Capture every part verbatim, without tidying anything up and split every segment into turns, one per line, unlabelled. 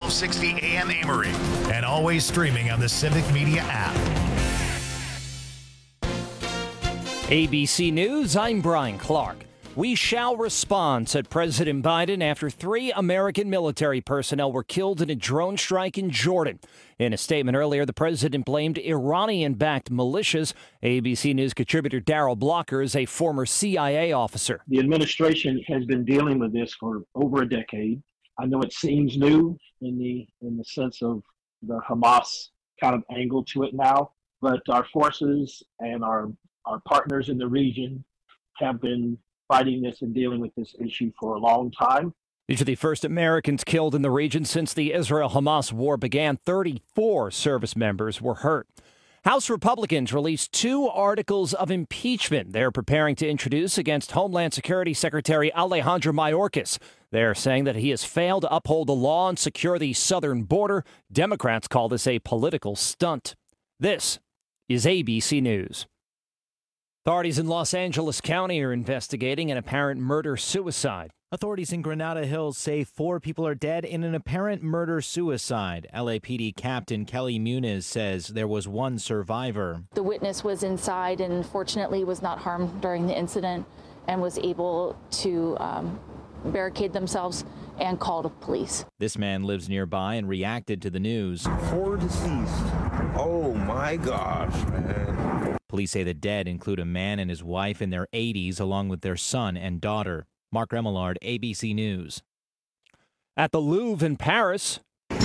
twelve sixty A M Amory, and always streaming on the Civic Media app.
A B C News, I'm Brian Clark. We shall respond, said President Biden, after three American military personnel were killed in a drone strike in Jordan. In a statement earlier, the president blamed Iranian-backed militias. A B C News contributor Darrell Blocker is a former C I A officer.
The administration has been dealing with this for over a decade. I know it seems new in the in the sense of the Hamas kind of angle to it now, but our forces and our, our partners in the region have been fighting this and dealing with this issue for a long time.
These are the first Americans killed in the region since the Israel-Hamas war began. thirty-four service members were hurt. House Republicans released two articles of impeachment they're preparing to introduce against Homeland Security Secretary Alejandro Mayorkas. They're saying that he has failed to uphold the law and secure the southern border. Democrats call this a political stunt. This is A B C News. Authorities in Los Angeles County are investigating an apparent murder-suicide.
Authorities in Granada Hills say four people are dead in an apparent murder-suicide. L A P D Captain Kelly Muniz says there was one survivor.
The witness was inside and fortunately was not harmed during the incident and was able to um, barricade themselves and call the police.
This man lives nearby and reacted to the news.
Four deceased. Oh my gosh, man.
Police say the dead include a man and his wife in their eighties, along with their son and daughter. Mark Remillard, A B C News.
At the Louvre in Paris,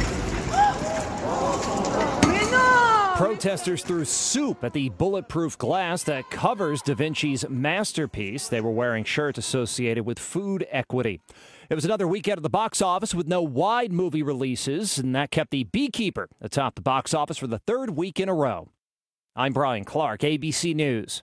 protesters threw soup at the bulletproof glass that covers Da Vinci's masterpiece. They were wearing shirts associated with food equity. It was another weekend at the box office with no wide movie releases, and that kept The Beekeeper atop the box office for the third week in a row. I'm Brian Clark, A B C News.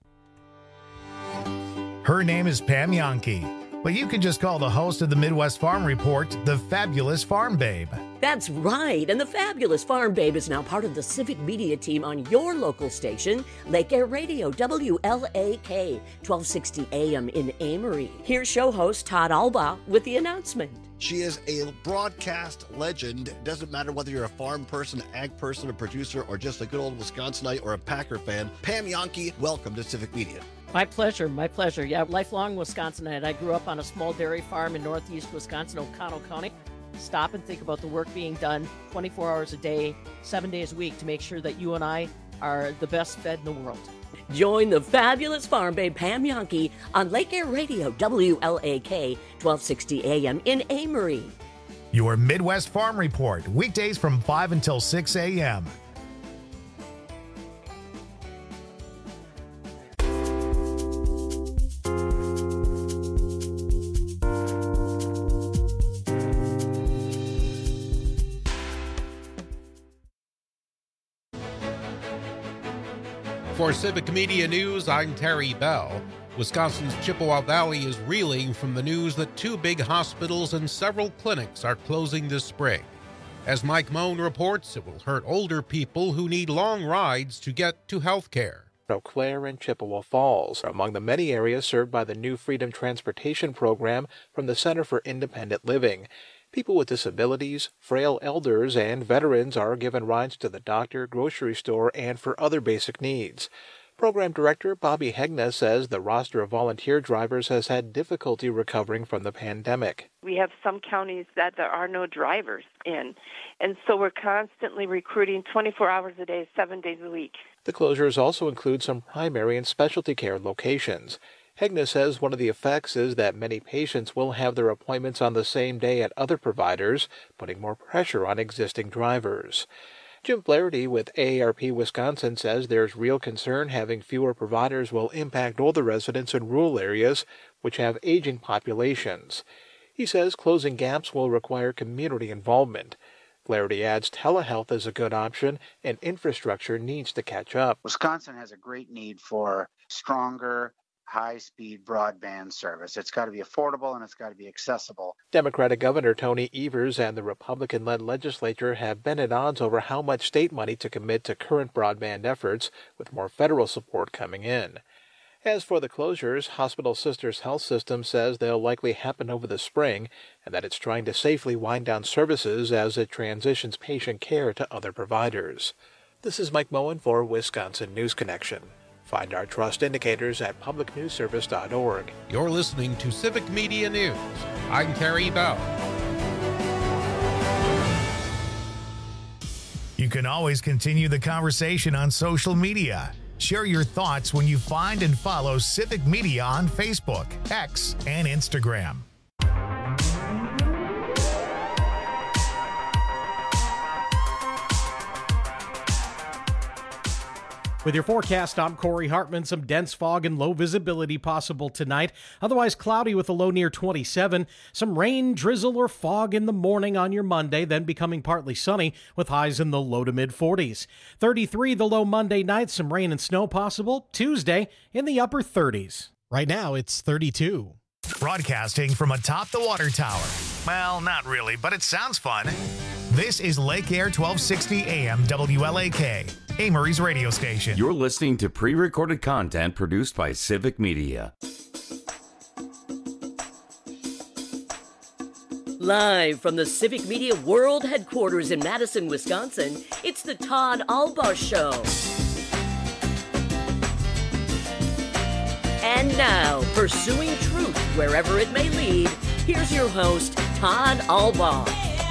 Her name is Pam Jahnke, but you can just call the host of the Midwest Farm Report the Fabulous Farm Babe.
That's right, and the Fabulous Farm Babe is now part of the Civic Media team on your local station, Lake Air Radio, W L A K, twelve sixty A M in Amory. Here's show host Todd Alba with the announcement.
She is a broadcast legend. It doesn't matter whether you're a farm person, ag person, a producer, or just a good old Wisconsinite or a Packer fan. Pam Jahnke, welcome to Civic Media.
My pleasure, my pleasure. Yeah, lifelong Wisconsinite. I grew up on a small dairy farm in northeast Wisconsin, O'Connell County. Stop and think about the work being done twenty-four hours a day, seven days a week to make sure that you and I are the best fed in the world.
Join the Fabulous Farm Babe Pam Jahnke on Lake Air Radio, W L A K, twelve sixty A M in Amory.
Your Midwest Farm Report, weekdays from five until six A M
For Civic Media News, I'm Terry Bell. Wisconsin's Chippewa Valley is reeling from the news that two big hospitals and several clinics are closing this spring. As Mike Moan reports, it will hurt older people who need long rides to get to health care.
Eau Claire and Chippewa Falls are among the many areas served by the new Freedom Transportation Program from the Center for Independent Living. People with disabilities, frail elders, and veterans are given rides to the doctor, grocery store, and for other basic needs. Program Director Bobby Hegna says the roster of volunteer drivers has had difficulty recovering from the pandemic.
We have some counties that there are no drivers in, and so we're constantly recruiting twenty-four hours a day, seven days a week.
The closures also include some primary and specialty care locations. Hegna says one of the effects is that many patients will have their appointments on the same day at other providers, putting more pressure on existing drivers. Jim Flaherty with A A R P Wisconsin says there's real concern having fewer providers will impact older residents in rural areas, which have aging populations. He says closing gaps will require community involvement. Flaherty adds telehealth is a good option and infrastructure needs to catch up.
Wisconsin has a great need for stronger, high-speed broadband service. It's got to be affordable and it's got to be accessible.
Democratic Governor Tony Evers and the Republican-led legislature have been at odds over how much state money to commit to current broadband efforts, with more federal support coming in. As for the closures, Hospital Sisters Health System says they'll likely happen over the spring and that it's trying to safely wind down services as it transitions patient care to other providers. This is Mike Moen for Wisconsin News Connection. Find our trust indicators at public news service dot org.
You're listening to Civic Media News. I'm Terry Bell.
You can always continue the conversation on social media. Share your thoughts when you find and follow Civic Media on Facebook, X, and Instagram.
With your forecast, I'm Corey Hartman. Some dense fog and low visibility possible tonight. Otherwise cloudy with a low near twenty-seven. Some rain, drizzle, or fog in the morning on your Monday, then becoming partly sunny with highs in the low to mid forties. thirty-three the low Monday night. Some rain and snow possible. Tuesday in the upper thirties.
Right now it's thirty-two.
Broadcasting from atop the water tower. Well, not really, but it sounds fun. This is Lake Air twelve sixty A M W L A K, Amory's radio station.
You're listening to pre-recorded content produced by Civic Media.
Live from the Civic Media World Headquarters in Madison, Wisconsin, it's the Todd Albaugh Show. And now, pursuing truth wherever it may lead, here's your host, Todd Albaugh.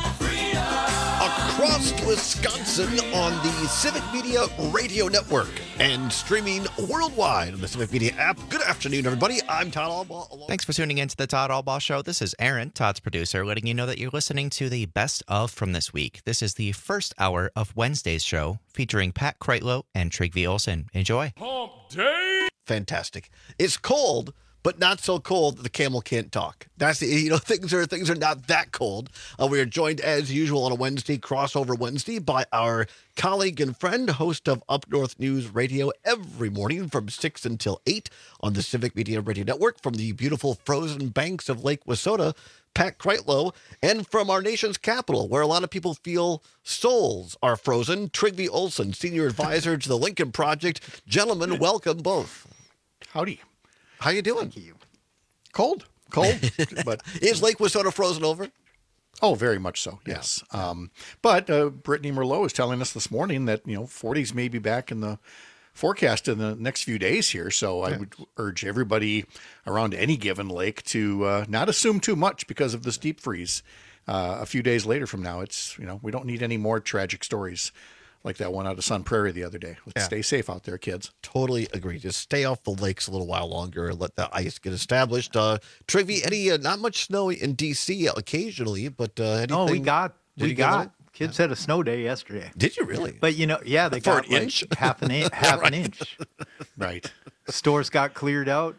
Across Wisconsin on the Civic Media Radio Network and streaming worldwide on the Civic Media app. Good afternoon, everybody. I'm Todd Albaugh. Along-
Thanks for tuning in to the Todd Albaugh Show. This is Aaron, Todd's producer, letting you know that you're listening to the best of from this week. This is the first hour of Wednesday's show featuring Pat Kreitlow and Trygve Olsen. Enjoy.
Hump day. Fantastic. It's cold, but not so cold that the camel can't talk. That's the, you know, things are things are not that cold. Uh, we are joined as usual on a Wednesday, crossover Wednesday, by our colleague and friend, host of Up North News Radio every morning from six until eight on the Civic Media Radio Network from the beautiful frozen banks of Lake Wissota, Pat Kreitlow, and from our nation's capital, where a lot of people feel souls are frozen, Trygve Olsen, senior advisor to the Lincoln Project. Gentlemen, welcome both.
Howdy.
How you doing?
Thank you. Cold, cold. But
is Lake Wissota frozen over?
Oh, very much so. Yes. Yeah. Um, but uh, Brittany Merlot was telling us this morning that you know forties may be back in the forecast in the next few days here. So yeah. I would urge everybody around any given lake to uh, not assume too much because of this deep freeze. Uh, a few days later from now, it's you know we don't need any more tragic stories like that one out of Sun Prairie the other day. Let's yeah. stay safe out there, kids.
Totally agree. Just stay off the lakes a little while longer and let the ice get established. Uh, Trygve, any uh, not much snow in D C occasionally, but uh, anything?
No, we got
Did
we got kids had a snow day yesterday.
Did you really?
But you know, yeah, they
For
got
an
like
inch?
half an inch, half
Right.
an inch.
Right.
Stores got cleared out.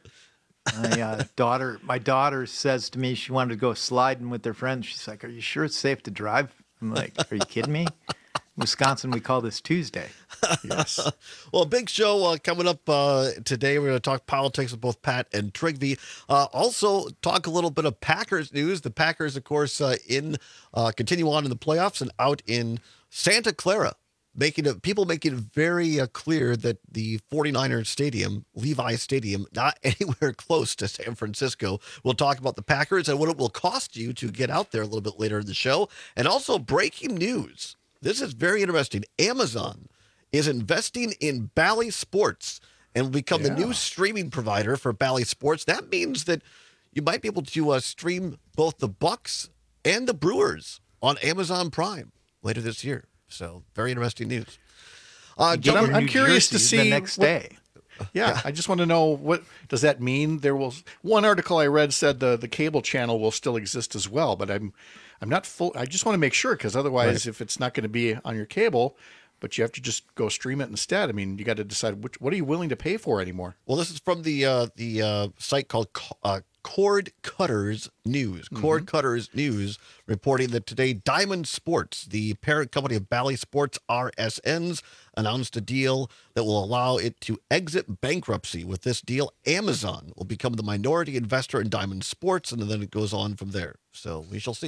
My uh, daughter, my daughter says to me she wanted to go sliding with her friends. She's like, "Are you sure it's safe to drive?" I'm like, "Are you kidding me?" Wisconsin, we call this Tuesday.
Yes. Well, big show uh, coming up uh, today. We're going to talk politics with both Pat and Trygve. Uh, also, talk a little bit of Packers news. The Packers, of course, uh, in uh, continue on in the playoffs and out in Santa Clara, making it, people making it very uh, clear that the 49ers stadium, Levi Stadium, not anywhere close to San Francisco. We'll talk about the Packers and what it will cost you to get out there a little bit later in the show. And also breaking news. This is very interesting. Amazon is investing in Bally Sports and will become
Yeah.
the new streaming provider for Bally Sports. That means that you might be able to uh, stream both the Bucks and the Brewers on Amazon Prime later this year. So very interesting news. Uh,
You get
I'm,
your
I'm
New
curious to
Jersey
see
the next
what-
day.
Yeah, I just want to know what does that mean? There will one article I read said the the cable channel will still exist as well, but I'm I'm not full. I just want to make sure because otherwise,
Right.
if it's not going to be on your cable, but you have to just go stream it instead. I mean, you got to decide which what are you willing to pay for anymore.
Well, this is from the uh, the uh, site called Co- uh, Cord Cutters News. Cord Cutters News reporting that today Diamond Sports, the parent company of Bally Sports R S Ns, announced a deal that will allow it to exit bankruptcy. With this deal, Amazon will become the minority investor in Diamond Sports, and then it goes on from there. So we shall see.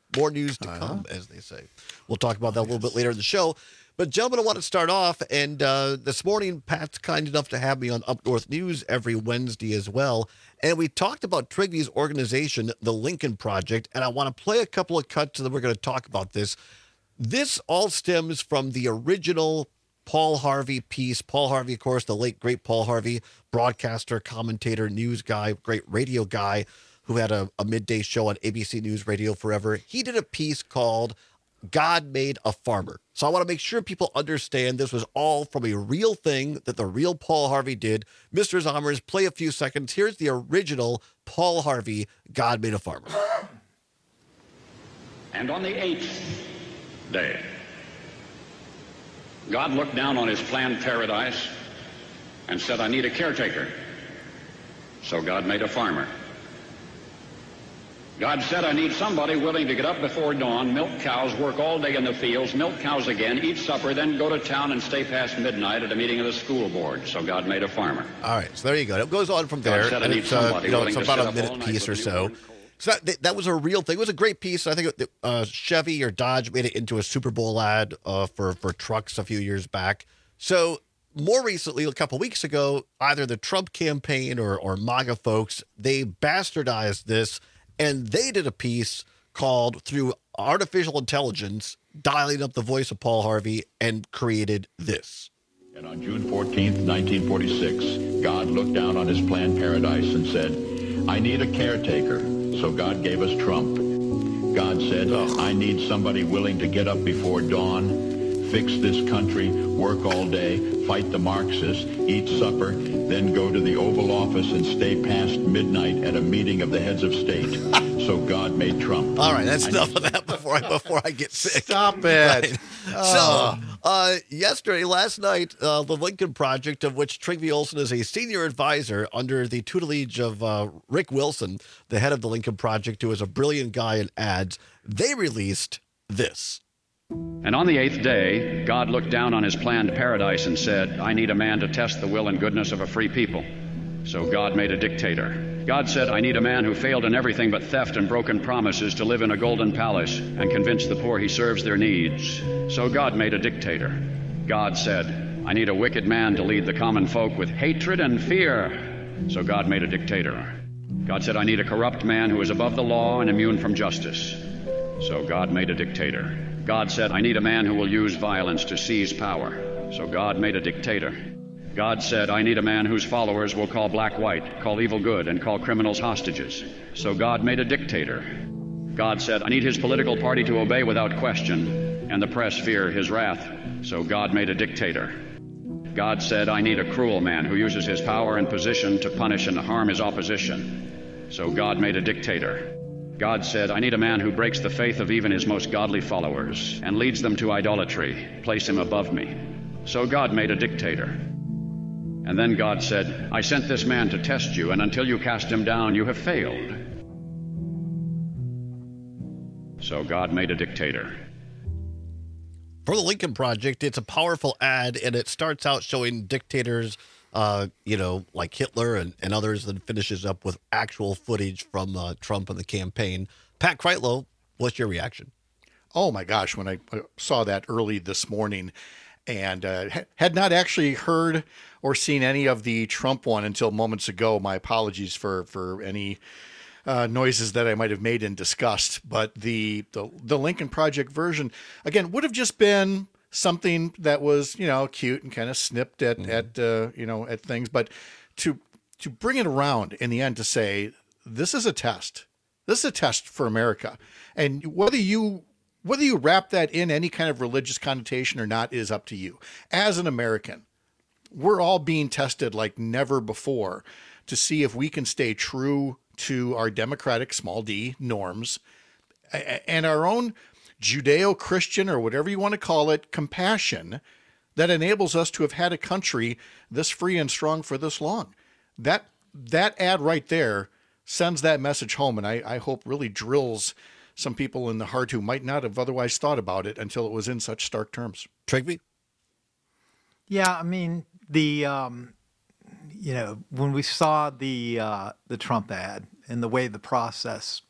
more news to
Uh-huh.
come, as they say. We'll talk about that a little bit later in the show. But, gentlemen, I want to start off, and uh, this morning, Pat's kind enough to have me on Up North News every Wednesday as well, and we talked about Trigvy's organization, the Lincoln Project, and I want to play a couple of cuts, and then we're going to talk about this. This all stems from the original Paul Harvey piece. Paul Harvey, of course, the late, great Paul Harvey, broadcaster, commentator, news guy, great radio guy, who had a, a midday show on A B C News Radio forever. He did a piece called God Made a Farmer. So I want to make sure people understand this was all from a real thing that the real Paul Harvey did. Mister Zommers, play a few seconds. Here's the original Paul Harvey, God Made a Farmer.
And on the eighth day, God looked down on his planned paradise and said, I need a caretaker. So God made a farmer. God said, I need somebody willing to get up before dawn, milk cows, work all day in the fields, milk cows again, eat supper, then go to town and stay past midnight at a meeting of the school board. So God made a farmer.
All right, so there you go. It goes on from there.
God said, I
and
need
it's, uh,
somebody
you know,
willing
it's
to
about
sit
a
up all
minute
night
piece or
with
so. So that, that was a real thing. It was a great piece. I think it, uh, Chevy or Dodge made it into a Super Bowl ad uh, for, for trucks a few years back. So more recently, a couple weeks ago, either the Trump campaign or, or MAGA folks, they bastardized this, and they did a piece called Through Artificial Intelligence, dialing up the voice of Paul Harvey, and created this.
And on June fourteenth, nineteen forty-six, God looked down on his planned paradise and said, I need a caretaker. So God gave us Trump. God said, I need somebody willing to get up before dawn, fix this country, work all day, fight the Marxists, eat supper, then go to the Oval Office and stay past midnight at a meeting of the heads of state. So God made Trump.
All right, that's
I
enough of that before I before I get sick.
Stop it.
Right.
Oh.
So, uh, yesterday, last night, uh, the Lincoln Project, of which Trygve Olsen is a senior advisor under the tutelage of uh, Rick Wilson, the head of the Lincoln Project, who is a brilliant guy in ads, they released this.
And on the eighth day, God looked down on his planned paradise and said, I need a man to test the will and goodness of a free people. So God made a dictator. God said, I need a man who failed in everything but theft and broken promises to live in a golden palace and convince the poor he serves their needs. So God made a dictator. God said, I need a wicked man to lead the common folk with hatred and fear. So God made a dictator. God said, I need a corrupt man who is above the law and immune from justice. So God made a dictator. God said, I need a man who will use violence to seize power. So God made a dictator. God said, I need a man whose followers will call black white, call evil good, and call criminals hostages. So God made a dictator. God said, I need his political party to obey without question, and the press fear his wrath. So God made a dictator. God said, I need a cruel man who uses his power and position to punish and harm his opposition. So God made a dictator. God said, I need a man who breaks the faith of even his most godly followers and leads them to idolatry. Place him above me. So God made a dictator. And then God said, I sent this man to test you, and until you cast him down, you have failed. So God made a dictator.
For the Lincoln Project, it's a powerful ad, and it starts out showing dictators, uh, you know, like Hitler and, and others, and finishes up with actual footage from uh, Trump and the campaign. Pat Kreitlow, what's your reaction?
Oh, my gosh, when I saw that early this morning, and uh, had not actually heard or seen any of the Trump one until moments ago. My apologies for, for any uh, noises that I might have made in disgust. But the, the the Lincoln Project version, again, would have just been something that was, you know, cute and kind of snipped at, mm-hmm. at uh, you know, at things. But to to bring it around in the end to say, this is a test. This is a test for America. And whether you whether you wrap that in any kind of religious connotation or not is up to you. As an American, we're all being tested like never before to see if we can stay true to our democratic, small d, norms and our own Judeo-Christian, or whatever you want to call it, compassion that enables us to have had a country this free and strong for this long. That that ad right there sends that message home, and I, I hope really drills some people in the heart who might not have otherwise thought about it until it was in such stark terms.
Trygve?
Yeah, I mean, the um, you know, when we saw the uh, the Trump ad and the way the process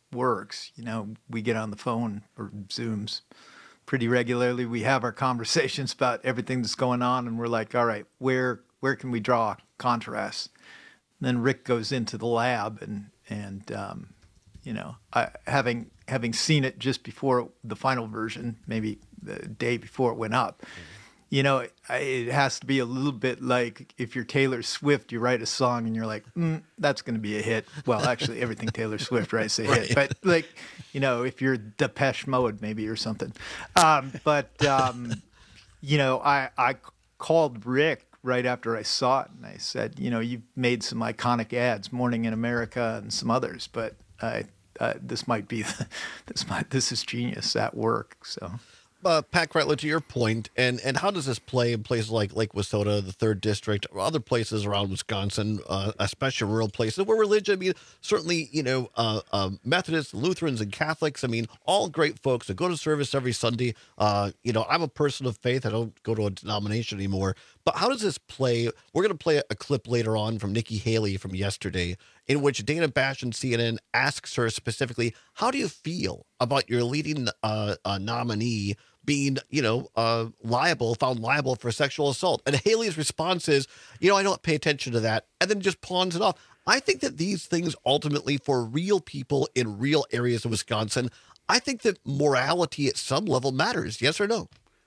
works. You know, we get on the phone or Zooms pretty regularly. We have our conversations about everything that's going on, and we're like, all right, where where can we draw contrasts? And then Rick goes into the lab, and and um, you know, I, having having seen it just before the final version, maybe the day before it went up. Mm-hmm. You know, it, it has to be a little bit like if you're Taylor Swift, you write a song and you're like, mm, that's going to be a hit. Well, actually, everything Taylor Swift writes a hit. Right. But, like, you know, if you're Depeche Mode, maybe, or something. Um, but, um, you know, I, I called Rick right after I saw it, and I said, you know, you've made some iconic ads, Morning in America and some others, but I, uh, this might be, the, this might, this is genius at work, so...
Uh, Pat Kreitlow, to your point, and, and how does this play in places like Lake Wissota, the third district, or other places around Wisconsin, uh, especially rural places where religion, I mean, certainly, you know, uh, uh, Methodists, Lutherans, and Catholics, I mean, all great folks that go to service every Sunday. Uh, you know, I'm a person of faith. I don't go to a denomination anymore. But how does this play? We're going to play a clip later on from Nikki Haley from yesterday, in which Dana Bash and C N N asks her specifically, how do you feel about your leading uh, uh, nominee being, you know, uh, liable, found liable for sexual assault? And Haley's response is, you know, I don't pay attention to that, and then just pawns it off. I think that these things ultimately, for real people in real areas of Wisconsin, I think that morality at some level matters. Yes or no?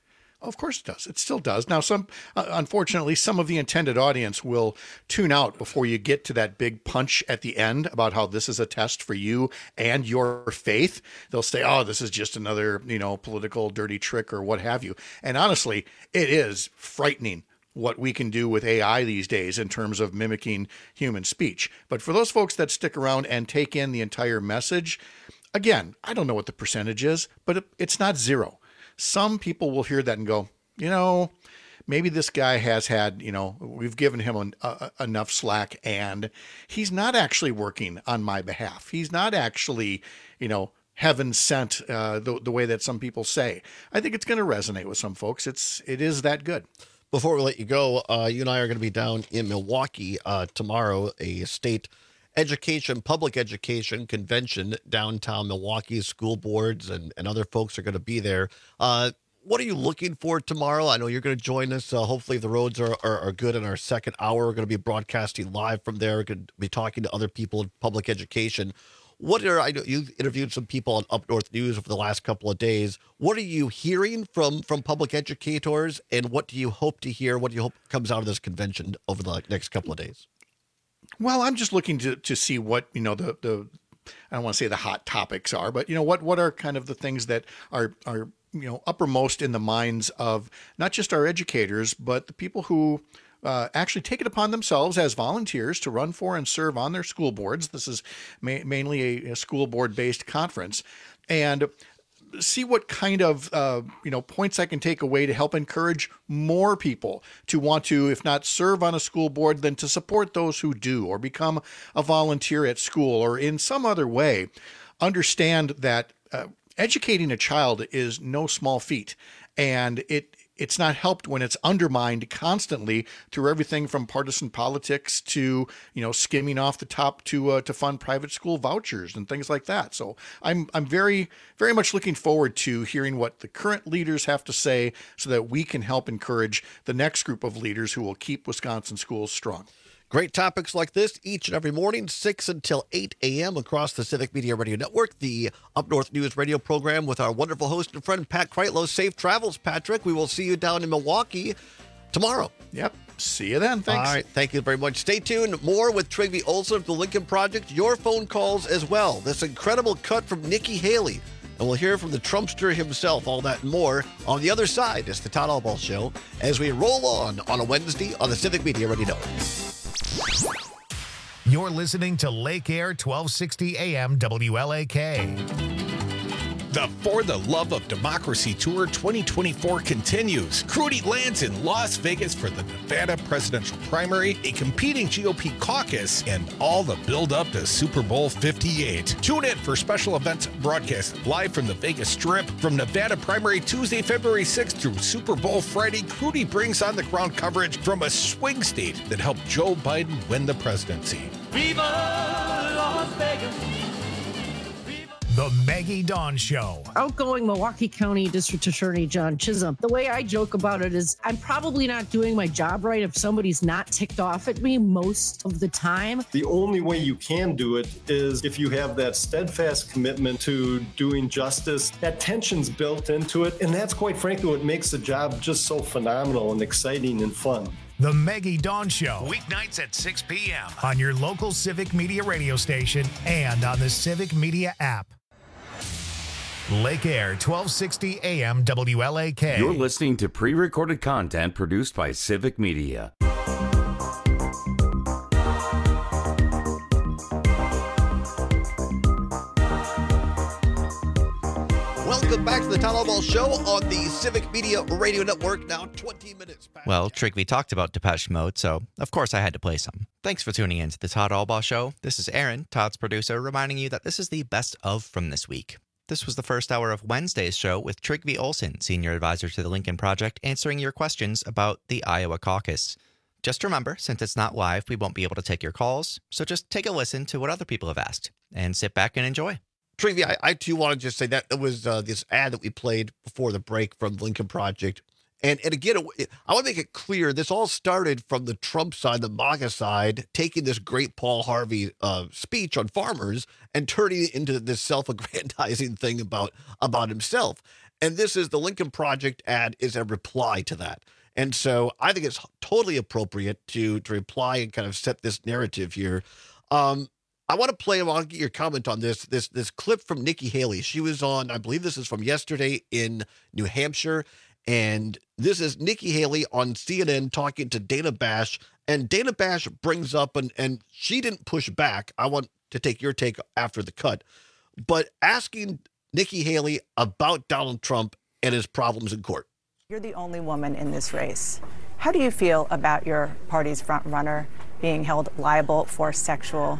Of course it does. It still does. Now, some, uh, unfortunately, some of the intended audience will tune out before you get to that big punch at the end about how this is a test for you and your faith. They'll say, oh, this is just another, you know, political dirty trick or what have you. And honestly, it is frightening what we can do with A I these days in terms of mimicking human speech. But for those folks that stick around and take in the entire message, again, I don't know what the percentage is, but it, it's not zero. Some people will hear that and go, you know, maybe this guy has had, you know, we've given him an, uh, enough slack, and he's not actually working on my behalf. He's not actually, you know, heaven sent uh, the, the way that some people say. I think it's going to resonate with some folks. It's, it is that good.
Before we let you go, uh, you and I are going to be down in Milwaukee uh, tomorrow, a state education, public education convention downtown Milwaukee. School boards and, and other folks are going to be there. Uh, what are you looking for tomorrow? I know you're going to join us. Uh, hopefully, if the roads are, are, are good in our second hour, we're going to be broadcasting live from there. We're going to be talking to other people in public education. What are I know you've interviewed some people on Up North News over the last couple of days. What are you hearing from from public educators, and what do you hope to hear? What do you hope comes out of this convention over the next couple of days?
Well, I'm just looking to, to see what, you know, the, the, I don't want to say the hot topics are, but, you know, what, what are kind of the things that are, are, you know, uppermost in the minds of not just our educators, but the people who uh, actually take it upon themselves as volunteers to run for and serve on their school boards. This is ma- mainly a, a school board based conference, and see what kind of, uh, you know, points I can take away to help encourage more people to want to, if not serve on a school board, then to support those who do, or become a volunteer at school, or in some other way understand that uh, educating a child is no small feat. And it it's not helped when it's undermined constantly through everything from partisan politics to, you know, skimming off the top to uh, to fund private school vouchers and things like that. So I'm I'm very, very much looking forward to hearing what the current leaders have to say so that we can help encourage the next group of leaders who will keep Wisconsin schools strong.
Great topics like this each and every morning, six until eight a.m. across the Civic Media Radio Network, the Up North News radio program with our wonderful host and friend, Pat Kreitlow. Safe travels, Patrick. We will see you down in Milwaukee tomorrow.
Yep. See you then. Thanks.
All right. Thank you very much. Stay tuned. More with Trygve Olsen of the Lincoln Project. Your phone calls as well. This incredible cut from Nikki Haley. And we'll hear from the Trumpster himself, all that and more on the other side. It's the Todd Albaugh Show as we roll on on a Wednesday on the Civic Media Radio Network.
You're listening to Lake Air twelve sixty A M W L A K.
The For the Love of Democracy Tour twenty twenty-four continues. Crudy lands in Las Vegas for the Nevada presidential primary, a competing G O P caucus, and all the build-up to Super Bowl fifty-eight. Tune in for special events broadcast live from the Vegas Strip. From Nevada primary Tuesday, February sixth through Super Bowl Friday, Crudy brings on the ground coverage from a swing state that helped Joe Biden win the presidency.
Viva Las Vegas!
The Maggie Dawn Show.
Outgoing Milwaukee County District Attorney John Chisholm. The way I joke about it is I'm probably not doing my job right if somebody's not ticked off at me most of the time.
The only way you can do it is if you have that steadfast commitment to doing justice. That tension's built into it, and that's quite frankly what makes the job just so phenomenal and exciting and fun.
The Maggie Dawn Show, weeknights at six p.m. on your local Civic Media radio station and on the Civic Media app. Lake Air, twelve sixty A M W L A K.
You're listening to pre-recorded content produced by Civic Media.
Welcome back to the Todd Albaugh Show on the Civic Media Radio Network. Now twenty minutes past.
Well, Trigby talked about Depeche Mode, so of course I had to play some. Thanks for tuning in to the Todd Albaugh Show. This is Aaron, Todd's producer, reminding you that this is the best of from this week. This was the first hour of Wednesday's show with Trygve Olsen, Senior Advisor to the Lincoln Project, answering your questions about the Iowa caucus. Just remember, since it's not live, we won't be able to take your calls, so just take a listen to what other people have asked and sit back and enjoy.
Trygve, I, I too want to just say that it was uh, this ad that we played before the break from the Lincoln Project. And and again, it, I want to make it clear, this all started from the Trump side, the MAGA side, taking this great Paul Harvey uh, speech on farmers and turning it into this self-aggrandizing thing about, about himself. And this is the Lincoln Project ad is a reply to that. And so I think it's totally appropriate to, to reply and kind of set this narrative here. Um, I want to play, I want to get your comment on this, this, this clip from Nikki Haley. She was on, I believe this is from yesterday in New Hampshire. And this is Nikki Haley on C N N talking to Dana Bash. And Dana Bash brings up, and, and she didn't push back. I want to take your take after the cut. But asking Nikki Haley about Donald Trump and his problems in court.
You're the only woman in this race. How do you feel about your party's front runner being held liable for sexual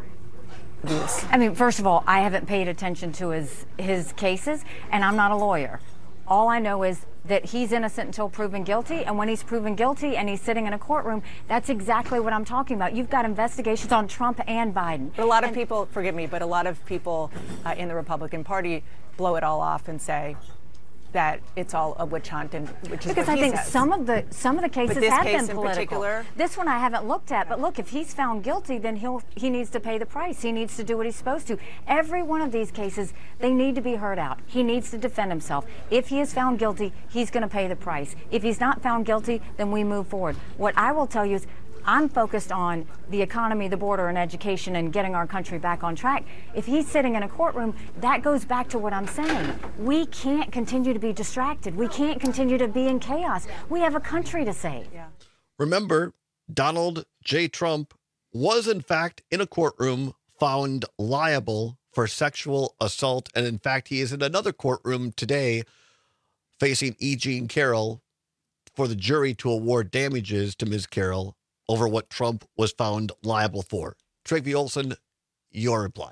abuse?
I mean, first of all, I haven't paid attention to his his cases, and I'm not a lawyer. All I know is that he's innocent until proven guilty, and when he's proven guilty and he's sitting in a courtroom, that's exactly what I'm talking about. You've got investigations on Trump and Biden.
But a lot of
and
people, forgive me, but a lot of people uh, in the Republican Party blow it all off and say that it's all a witch hunt, and which is
because
what
I
he
think
says.
some of the some of the cases
But this
have
case
been
in
political.
particular?
This one I haven't looked at, but look, if he's found guilty, then he'll he needs to pay the price. He needs to do what he's supposed to. Every one of these cases, they need to be heard out. He needs to defend himself. If he is found guilty, he's going to pay the price. If he's not found guilty, then we move forward. What I will tell you is, I'm focused on the economy, the border, and education, and getting our country back on track. If he's sitting in a courtroom, that goes back to what I'm saying. We can't continue to be distracted. We can't continue to be in chaos. We have a country to save.
Yeah.
Remember, Donald J. Trump was, in fact, in a courtroom found liable for sexual assault. And in fact, he is in another courtroom today facing E. Jean Carroll for the jury to award damages to Miz Carroll over what Trump was found liable for. Trygve Olsen, your reply.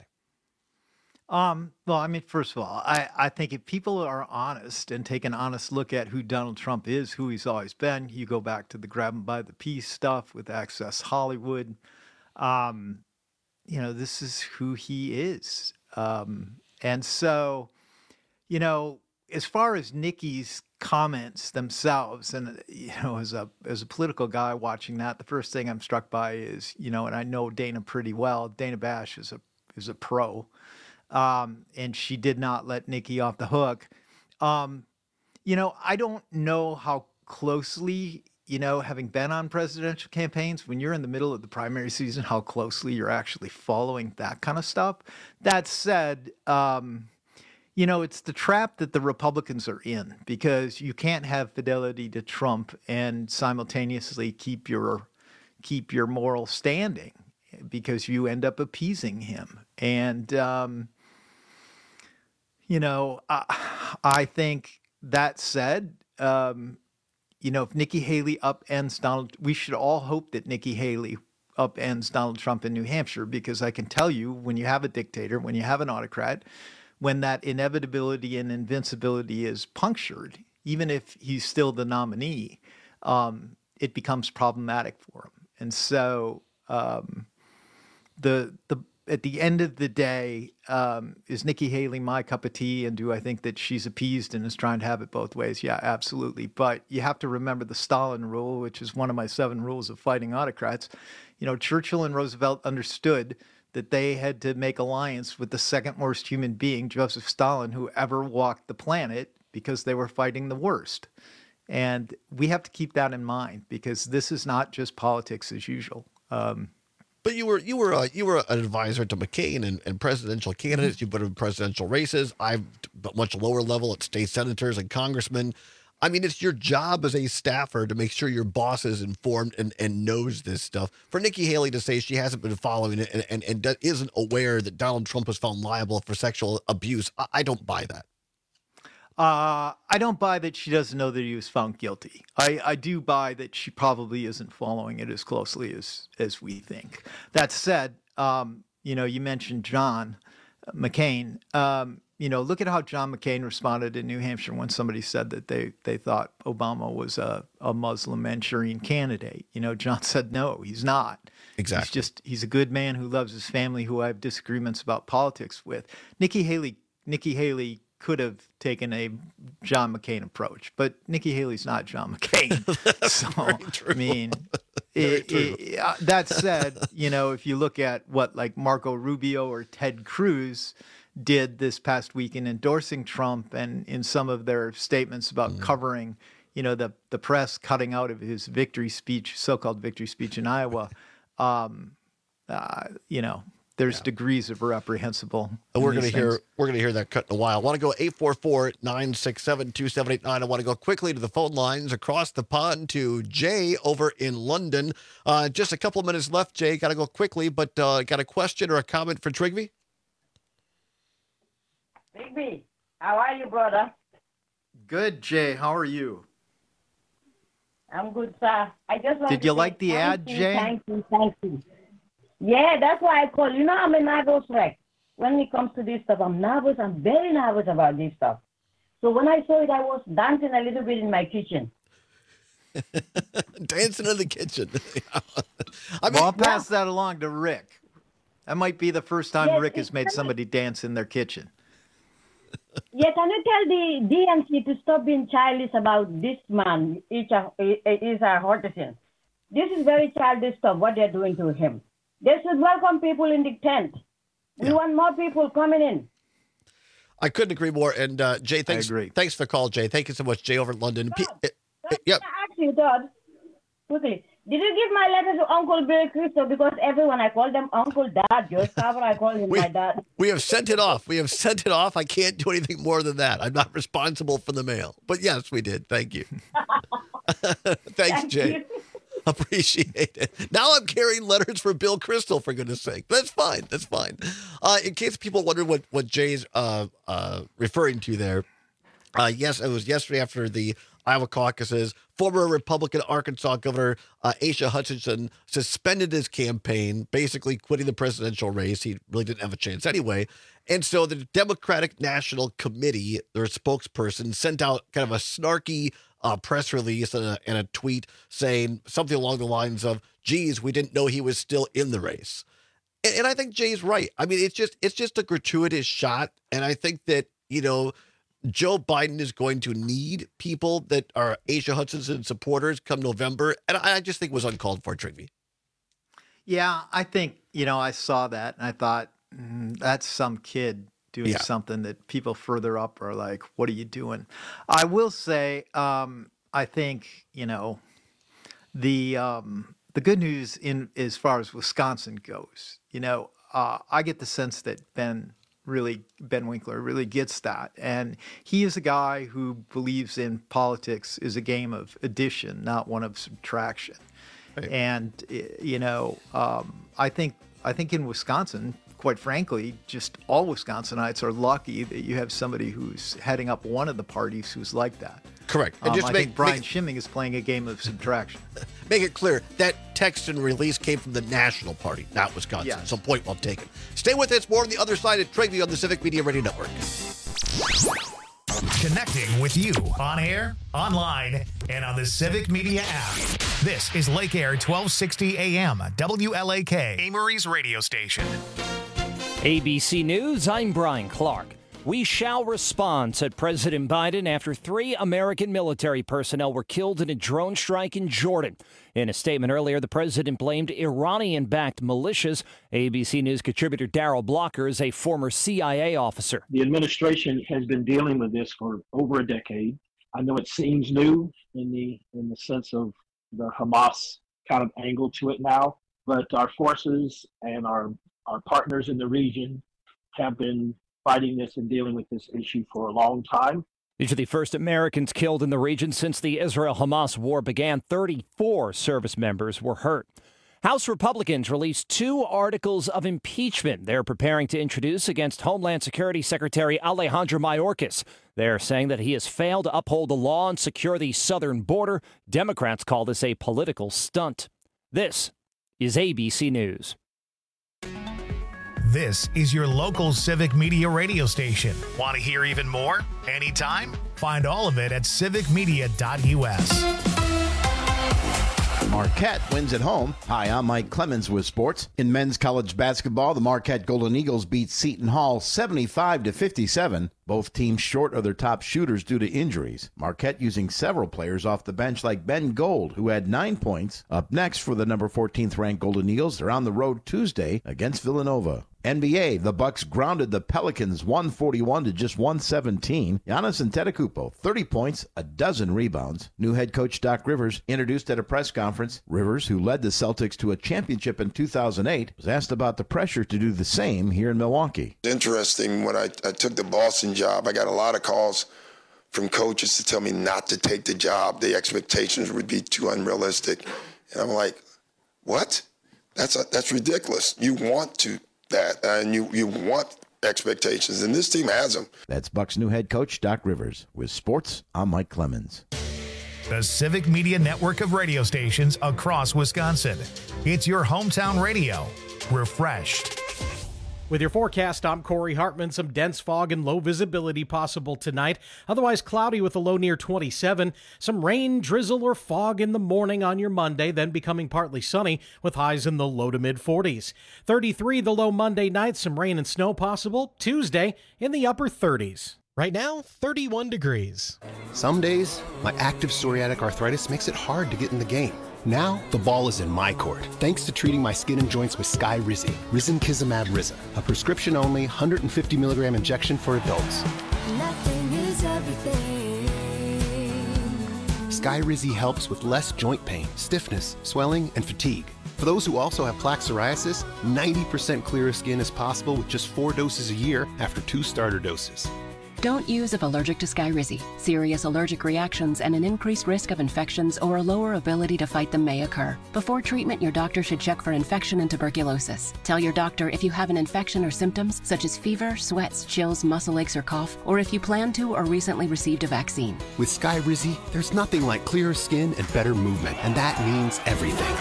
Um, well, I mean, first of all, I, I think if people are honest and take an honest look at who Donald Trump is, who he's always been, you go back to the grab him by the piece stuff with Access Hollywood. Um, you know, this is who he is. Um, and so, you know, as far as Nikki's comments themselves, and you know, as a as a political guy watching that, the first thing I'm struck by is, you know, and I know Dana pretty well. Dana Bash is a is a pro, um, and she did not let Nikki off the hook. Um, you know, I don't know how closely, you know, having been on presidential campaigns, when you're in the middle of the primary season, how closely you're actually following that kind of stuff. That said, um, you know, it's the trap that the Republicans are in, because you can't have fidelity to Trump and simultaneously keep your keep your moral standing, because you end up appeasing him. And, um, you know, I, I think that said, um, you know, if Nikki Haley upends Donald, we should all hope that Nikki Haley upends Donald Trump in New Hampshire, because I can tell you, when you have a dictator, when you have an autocrat, when that inevitability and invincibility is punctured, even if he's still the nominee, um, it becomes problematic for him. And so um, the the at the end of the day, um, is Nikki Haley my cup of tea? And do I think that she's appeased and is trying to have it both ways? Yeah, absolutely. But you have to remember the Stalin rule, which is one of my seven rules of fighting autocrats. You know, Churchill and Roosevelt understood that they had to make alliance with the second worst human being, Joseph Stalin, who ever walked the planet, because they were fighting the worst. And we have to keep that in mind, because this is not just politics as usual. Um,
But you were you were uh, you were an advisor to McCain and, and presidential candidates. You've been in presidential races. I've much lower level at state senators and congressmen. I mean, it's your job as a staffer to make sure your boss is informed and, and knows this stuff. For Nikki Haley to say she hasn't been following it and, and, and isn't aware that Donald Trump was found liable for sexual abuse, I, I don't buy that.
Uh, I don't buy that she doesn't know that he was found guilty. I, I do buy that she probably isn't following it as closely as, as we think. That said, um, you know, you mentioned John McCain. Um, you know, look at how John McCain responded in New Hampshire when somebody said that they, they thought Obama was a, a Muslim Manchurian candidate. You know, John said, no, he's not.
Exactly.
He's just, he's a good man who loves his family, who I have disagreements about politics with. Nikki Haley, Nikki Haley, could have taken a John McCain approach, but Nikki Haley's not John McCain. So, I mean, it, it, uh, that said, you know, if you look at what like Marco Rubio or Ted Cruz did this past week in endorsing Trump and in some of their statements about mm. covering, you know, the, the press cutting out of his victory speech, so-called victory speech in Iowa, um, uh, you know, there's yeah. degrees of reprehensible.
And we're going to hear we're going to hear that cut in a while. I want to go eight four four, nine six seven, two seven eight nine. I want to go quickly to the phone lines across the pond to Jay over in London. Uh, just a couple of minutes left, Jay. Got to go quickly, but uh, got a question or a comment for Trygve?
Trygve, how are you, brother?
Good, Jay. How are you?
I'm good, sir. I just want
Did
to
you
say
like the
thank
ad,
you,
Jay?
Thank you, thank you. Yeah, that's why I call. You know, I'm a nervous wreck. When it comes to this stuff, I'm nervous. I'm very nervous about this stuff. So when I saw it, I was dancing a little bit in my kitchen.
Dancing in the kitchen.
I mean, well, I'll pass yeah. that along to Rick. That might be the first time
yes,
Rick has made somebody dance in their kitchen.
Yeah, can you tell the D N C to stop being childish about this man, each of, is our Hortensian? This is very childish stuff, what they're doing to him. They should welcome people in the tent. We yeah. want more people coming in.
I couldn't agree more. And uh, Jay, thanks, thanks for the call, Jay. Thank you so much, Jay, over in London.
Todd,
P- uh, yep.
Can I ask you, Todd, quickly, did you give my letter to Uncle Bill Cristo? Because everyone, I call them Uncle Dad. Joe Scarborough, I call him
we,
my dad.
We have sent it off. We have sent it off. I can't do anything more than that. I'm not responsible for the mail. But yes, we did. Thank you. Thanks, Thank Jay. You. Appreciate it. Now I'm carrying letters for Bill Kristol, for goodness sake. That's fine. That's fine. Uh, in case people wonder what, what Jay's uh, uh, referring to there, uh, yes, it was yesterday after the Iowa caucuses. Former Republican Arkansas Governor uh, Asa Hutchinson suspended his campaign, basically quitting the presidential race. He really didn't have a chance anyway. And so the Democratic National Committee, their spokesperson, sent out kind of a snarky uh, press release and a, and a tweet saying something along the lines of, geez, we didn't know he was still in the race. And, and I think Jay's right. I mean, it's just it's just a gratuitous shot. And I think that, you know, Joe Biden is going to need people that are Asa Hutchinson supporters come November. And I just think it was uncalled for, Trygve.
Yeah, I think, you know, I saw that and I thought, mm, that's some kid doing yeah. something that people further up are like, what are you doing? I will say, um, I think, you know, the um, the good news in as far as Wisconsin goes, you know, uh, I get the sense that Ben really, Ben Winkler really gets that. And he is a guy who believes in politics is a game of addition, not one of subtraction. Right. And, you know, um, I think I think in Wisconsin, quite frankly, just all Wisconsinites are lucky that you have somebody who's heading up one of the parties who's like that.
Correct. And
um,
just
I
make,
think Brian
make,
Schimming is playing a game of subtraction.
Make it clear, that text and release came from the National Party, not Wisconsin.
Yes.
So point well taken. Stay with us. More on the other side at Trygve on the Civic Media Radio Network.
Connecting with you on air, online, and on the Civic Media app. This is Lake Air twelve sixty A M, W L A K, Amory's radio station.
A B C News, I'm Brian Clark. We shall respond, said President Biden after three American military personnel were killed in a drone strike in Jordan. In a statement earlier, the president blamed Iranian-backed militias. A B C News contributor Daryl Blocker is a former C I A officer.
The administration has been dealing with this for over a decade. I know it seems new in the in the sense of the Hamas kind of angle to it now, but our forces and our, our partners in the region have been fighting this and dealing with this issue for a long time.
These are the first Americans killed in the region since the Israel-Hamas war began. thirty-four service members were hurt. House Republicans released two articles of impeachment they're preparing to introduce against Homeland Security Secretary Alejandro Mayorkas. They're saying that he has failed to uphold the law and secure the southern border. Democrats call this a political stunt. This is A B C News.
This is your local Civic Media radio station. Want to hear even more? Anytime? Find all of it at civic media dot U S.
Marquette wins at home. Hi, I'm Mike Clemens with sports. In men's college basketball, the Marquette Golden Eagles beat Seton Hall seventy-five to fifty-seven. Both teams short of their top shooters due to injuries. Marquette using several players off the bench like Ben Gold, who had nine points. Up next for the number fourteenth ranked Golden Eagles, they're on the road Tuesday against Villanova. N B A, the Bucks grounded the Pelicans one forty-one to just one seventeen. Giannis Antetokounmpo, thirty points, a dozen rebounds. New head coach Doc Rivers introduced at a press conference. Rivers, who led the Celtics to a championship in two thousand eight, was asked about the pressure to do the same here in Milwaukee.
Interesting, when I, I took the Boston job, I got a lot of calls from coaches to tell me not to take the job. The expectations would be too unrealistic. And I'm like, what? That's a, that's ridiculous. You want to that, and you, you want expectations, and this team has them.
That's Bucks' new head coach, Doc Rivers. With sports, I'm Mike Clemens.
The Civic Media network of radio stations across Wisconsin. It's your hometown radio. Refreshed.
With your forecast, I'm Corey Hartman. Some dense fog and low visibility possible tonight. Otherwise cloudy with a low near twenty-seven. Some rain, drizzle, or fog in the morning on your Monday, then becoming partly sunny with highs in the low to mid forties. thirty-three the low Monday night. Some rain and snow possible. Tuesday in the upper thirties.
Right now, thirty-one degrees.
Some days, my active psoriatic arthritis makes it hard to get in the game. Now, the ball is in my court, thanks to treating my skin and joints with Skyrizi, Risankizumab Riza, a prescription-only one hundred fifty milligram injection for adults.
Nothing is everything.
Skyrizi helps with less joint pain, stiffness, swelling, and fatigue. For those who also have plaque psoriasis, ninety percent clearer skin is possible with just four doses a year after two starter doses.
Don't use if allergic to Skyrizi. Serious allergic reactions and an increased risk of infections or a lower ability to fight them may occur. Before treatment, your doctor should check for infection and tuberculosis. Tell your doctor if you have an infection or symptoms such as fever, sweats, chills, muscle aches, or cough, or if you plan to or recently received a vaccine.
With Skyrizi, there's nothing like clearer skin and better movement, and that means everything.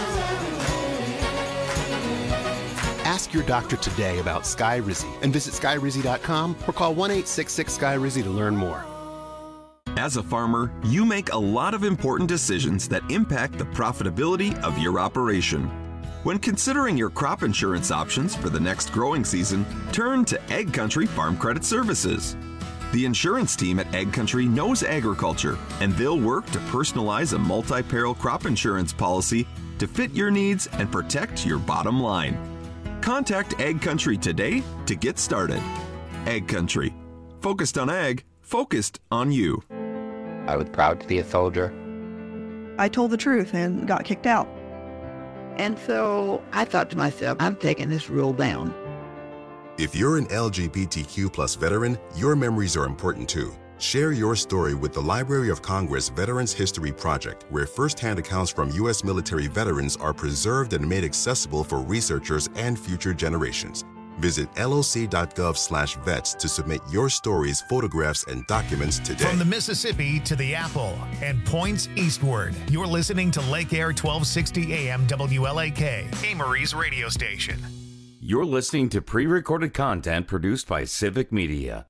Ask your doctor today about Skyrizi and visit skyrizi dot com or call one eight six six Skyrizi to learn more.
As a farmer, you make a lot of important decisions that impact the profitability of your operation. When considering your crop insurance options for the next growing season, turn to Ag Country Farm Credit Services. The insurance team at Ag Country knows agriculture, and they'll work to personalize a multi-peril crop insurance policy to fit your needs and protect your bottom line. Contact Ag Country today to get started. Ag Country. Focused on ag, focused on you.
I was proud to be a soldier.
I told the truth and got kicked out.
And so I thought to myself, I'm taking this rule down.
If you're an L G B T Q plus veteran, your memories are important too. Share your story with the Library of Congress Veterans History Project, where firsthand accounts from U S military veterans are preserved and made accessible for researchers and future generations. Visit L O C dot gov slash vets to submit your stories, photographs, and documents today.
From the Mississippi to the Apple and points eastward, you're listening to Lake Air twelve sixty A M W L A K, Amory's radio station.
You're listening to pre-recorded content produced by Civic Media.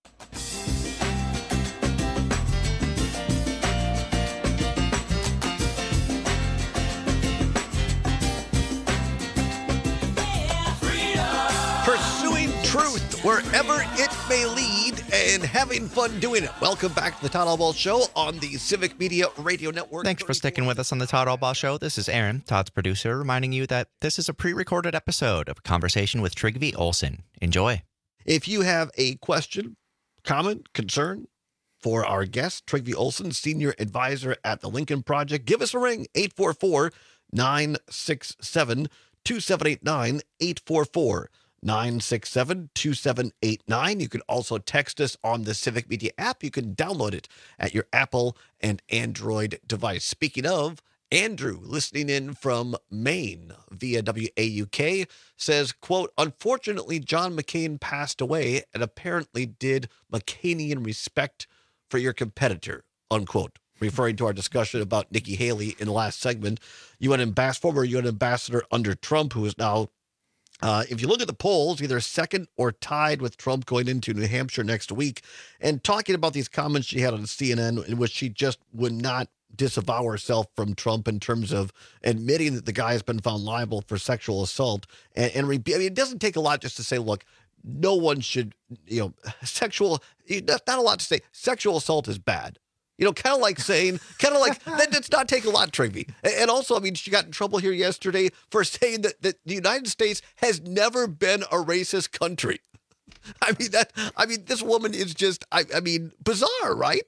wherever it may lead, and having fun doing it. Welcome back to the Todd Albaugh Show on the Civic Media Radio Network.
Thanks for sticking with us on the Todd Albaugh Show. This is Aaron, Todd's producer, reminding you that this is a pre-recorded episode of a conversation with Trygve Olsen. Enjoy.
If you have a question, comment, concern for our guest, Trygve Olsen, Senior Advisor at the Lincoln Project, give us a ring, eight four four, nine six seven, two seven eight nine, eight four four, nine six seven, two seven eight nine. You can also text us on the Civic Media app. You can download it at your Apple and Android device. Speaking of, Andrew, listening in from Maine via W A U K, says, quote, unfortunately, John McCain passed away and apparently did McCainian respect for your competitor, unquote. Referring to our discussion about Nikki Haley in the last segment. U N ambassador, former U N ambassador under Trump, who is now, uh, if you look at the polls, either second or tied with Trump going into New Hampshire next week, and talking about these comments she had on C N N in which she just would not disavow herself from Trump in terms of admitting that the guy has been found liable for sexual assault. And, and re- I mean, it doesn't take a lot just to say, look, no one should, you know, sexual, not, not a lot to say. Sexual assault is bad. You know, kind of like saying, kind of like, that does not take a lot, Trygve. And also, I mean, she got in trouble here yesterday for saying that, that the United States has never been a racist country. I mean, that, I mean, this woman is just, I, I mean, bizarre, right?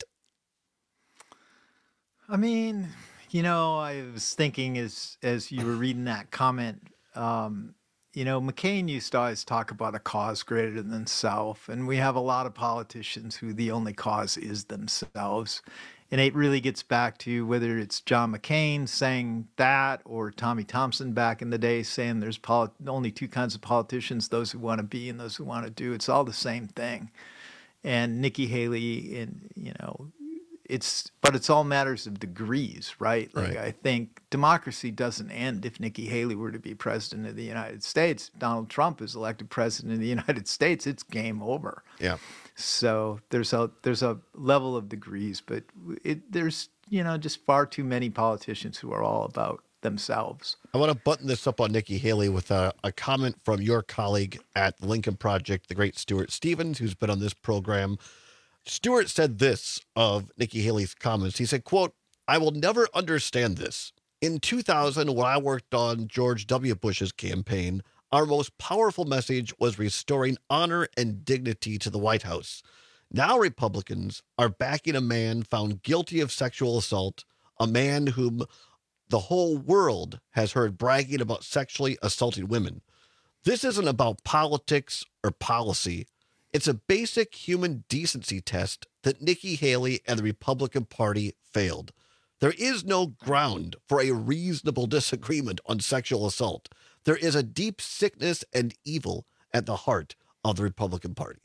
I mean, you know, I was thinking as, as you were reading that comment, um, you know, McCain used to always talk about a cause greater than self, and we have a lot of politicians who the only cause is themselves. And it really gets back to whether it's John McCain saying that or Tommy Thompson back in the day saying there's poli- only two kinds of politicians, those who want to be and those who want to do. It's all the same thing. And Nikki Haley, and, you know, It's, but it's all matters of degrees, right? Like, right. I think democracy doesn't end if Nikki Haley were to be president of the United States. Donald Trump is elected president of the United States. It's game over.
Yeah.
So there's a there's a level of degrees, but it, there's you know just far too many politicians who are all about themselves.
I want to button this up on Nikki Haley with a, a comment from your colleague at the Lincoln Project, the great Stuart Stevens, who's been on this program. Stewart said this of Nikki Haley's comments. He said, quote, I will never understand this. In two thousand, when I worked on George W. Bush's campaign, our most powerful message was restoring honor and dignity to the White House. Now Republicans are backing a man found guilty of sexual assault, a man whom the whole world has heard bragging about sexually assaulting women. This isn't about politics or policy. It's a basic human decency test that Nikki Haley and the Republican Party failed. There is no ground for a reasonable disagreement on sexual assault. There is a deep sickness and evil at the heart of the Republican Party.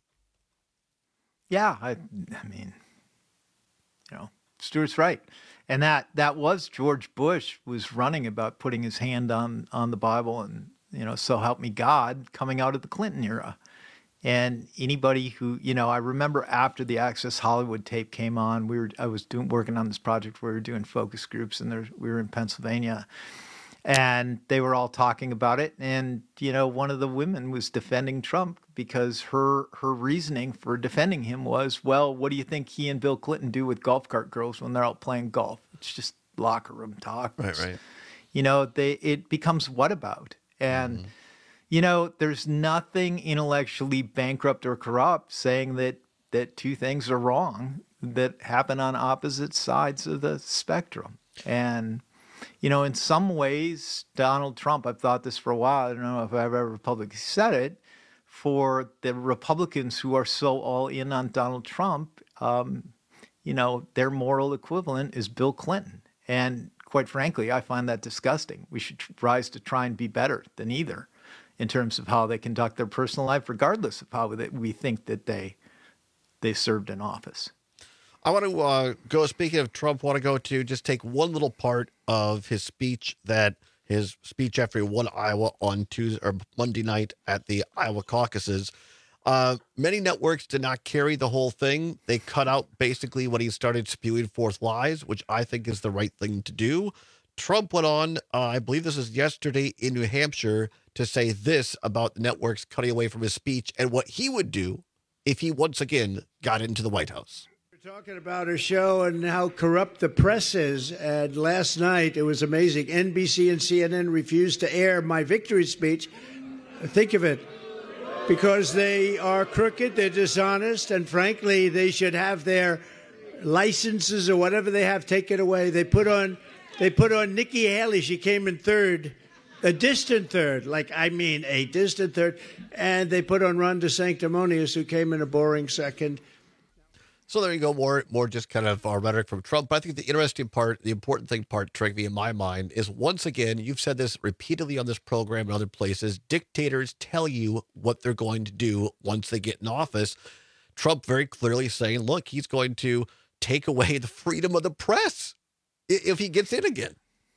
Yeah, I, I mean, you know, Stuart's right. And that, that was George Bush was running about putting his hand on, on the Bible and, you know, so help me God, coming out of the Clinton era. And anybody who, you know, I remember after the Access Hollywood tape came on, we were, I was doing, working on this project where we were doing focus groups, and there, we were in Pennsylvania, and they were all talking about it. And, you know, one of the women was defending Trump because her, her reasoning for defending him was, well, what do you think he and Bill Clinton do with golf cart girls when they're out playing golf? It's just locker room talk.
Right, right.
You know, they, it becomes what about? And, mm-hmm. You know, there's nothing intellectually bankrupt or corrupt saying that that two things are wrong that happen on opposite sides of the spectrum. And, you know, in some ways, Donald Trump, I've thought this for a while, I don't know if I've ever publicly said it, for the Republicans who are so all in on Donald Trump, um, you know, their moral equivalent is Bill Clinton. And quite frankly, I find that disgusting. We should rise to try and be better than either, in terms of how they conduct their personal life, regardless of how we think that they they served in office.
I want to uh, go, speaking of Trump, want to go to just take one little part of his speech, that his speech after he won Iowa on Tuesday or Monday night at the Iowa caucuses. Uh, many networks did not carry the whole thing. They cut out basically when he started spewing forth lies, which I think is the right thing to do. Trump went on, uh, I believe this was yesterday in New Hampshire, to say this about the networks cutting away from his speech and what he would do if he once again got into the White House.
We're talking about our show and how corrupt the press is. And last night, it was amazing. N B C and C N N refused to air my victory speech. Think of it. Because they are crooked, they're dishonest, and frankly, they should have their licenses or whatever they have taken away. They put on, they put on Nikki Haley. She came in third, a distant third, like I mean a distant third, and they put on Ron DeSanctimonious, who came in a boring second.
So there you go, more more just kind of our rhetoric from Trump. But I think the interesting part, the important thing part, Trigvi, in my mind, is once again, you've said this repeatedly on this program and other places, dictators tell you what they're going to do once they get in office. Trump very clearly saying, look, he's going to take away the freedom of the press if he gets in again.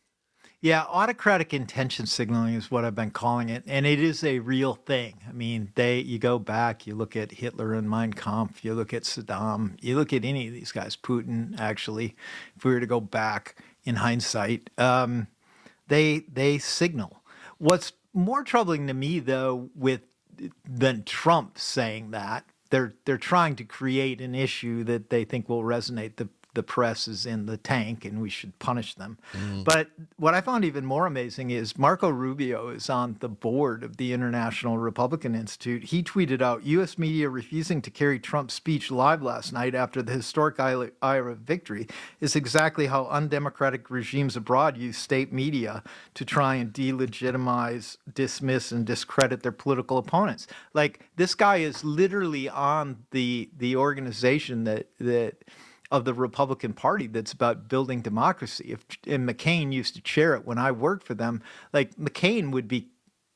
Yeah, autocratic intention signaling is what I've been calling it, and it is a real thing. I mean, they you go back, you look at Hitler and Mein Kampf, you look at Saddam, you look at any of these guys, Putin, actually, if we were to go back in hindsight, um, they they signal. What's more troubling to me, though, with than Trump saying that, they're they're trying to create an issue that they think will resonate. The the press is in the tank and we should punish them. Mm. But what I found even more amazing is Marco Rubio is on the board of the International Republican Institute. He tweeted out, U S media refusing to carry Trump's speech live last night after the historic Iowa victory is exactly how undemocratic regimes abroad use state media to try and delegitimize, dismiss, and discredit their political opponents. Like, this guy is literally on the the organization that that of the Republican Party that's about building democracy. If and McCain used to chair it when I worked for them, like McCain would be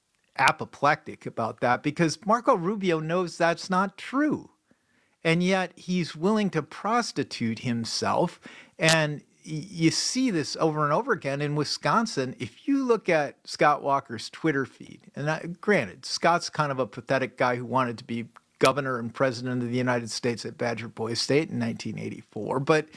apoplectic about that because Marco Rubio knows that's not true. And yet he's willing to prostitute himself. And you see this over and over again in Wisconsin. If you look at Scott Walker's Twitter feed, and I, granted, Scott's kind of a pathetic guy who wanted to be governor and president of the United States at Badger Boys State in nineteen eighty-four. But,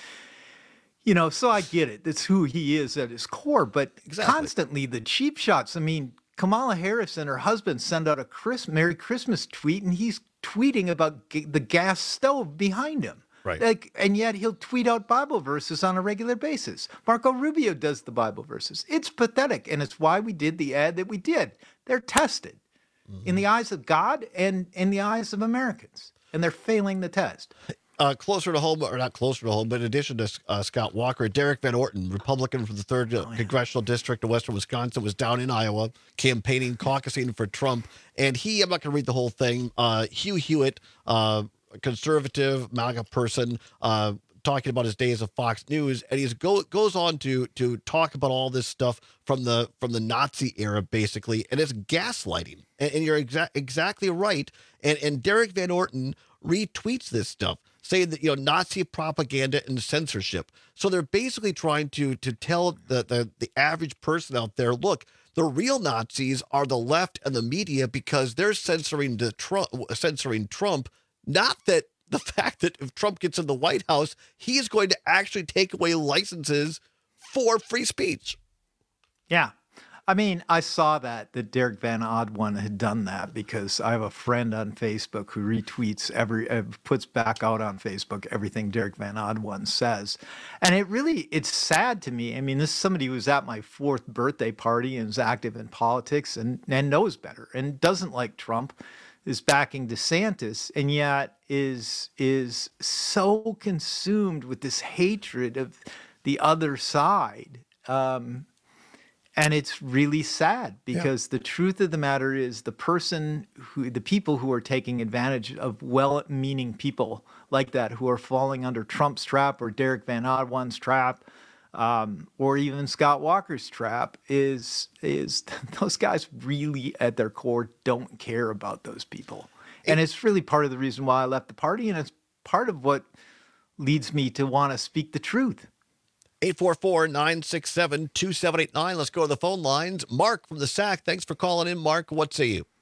you know, so I get it. That's who he is at his core. But exactly. Constantly the cheap shots. I mean, Kamala Harris and her husband send out a Chris, Merry Christmas tweet, and he's tweeting about g- the gas stove behind him.
Right.
Like, and yet he'll tweet out Bible verses on a regular basis. Marco Rubio does the Bible verses. It's pathetic, and it's why we did the ad that we did. They're tested. In the eyes of God and in the eyes of Americans. And they're failing the test.
Uh, closer to home, or not closer to home, but in addition to uh, Scott Walker, Derek Van Orton, Republican from the third oh, yeah. Congressional District of Western Wisconsin, was down in Iowa campaigning, caucusing for Trump. And he, I'm not going to read the whole thing, uh, Hugh Hewitt, uh, conservative MAGA person, uh, talking about his days of Fox News, and he go, goes on to to talk about all this stuff from the from the Nazi era, basically, and it's gaslighting. And, and you're exa- exactly right. And and Derek Van Orton retweets this stuff, saying that, you know, Nazi propaganda and censorship. So they're basically trying to to tell the the, the average person out there, look, the real Nazis are the left and the media because they're censoring the Trump, censoring Trump, not that. The fact that if Trump gets in the White House, he is going to actually take away licenses for free speech.
Yeah. I mean, I saw that, that Derek Van Oddone had done that because I have a friend on Facebook who retweets every, uh, puts back out on Facebook everything Derek Van Oddone says. And it really, it's sad to me. I mean, this is somebody who was at my fourth birthday party and is active in politics and, and knows better and doesn't like Trump, is backing DeSantis, and yet is is so consumed with this hatred of the other side. Um, and it's really sad because yeah. the truth of the matter is the person who, the people who are taking advantage of well-meaning people like that who are falling under Trump's trap or Derek Van Oddone's trap, Um, or even Scott Walker's trap is is those guys really at their core don't care about those people. And it's really part of the reason why I left the party, and it's part of what leads me to want to speak the truth.
eight four four, nine six seven, two seven eight nine. Let's go to the phone lines. Mark from the S A C. Thanks for calling in, Mark. What say you?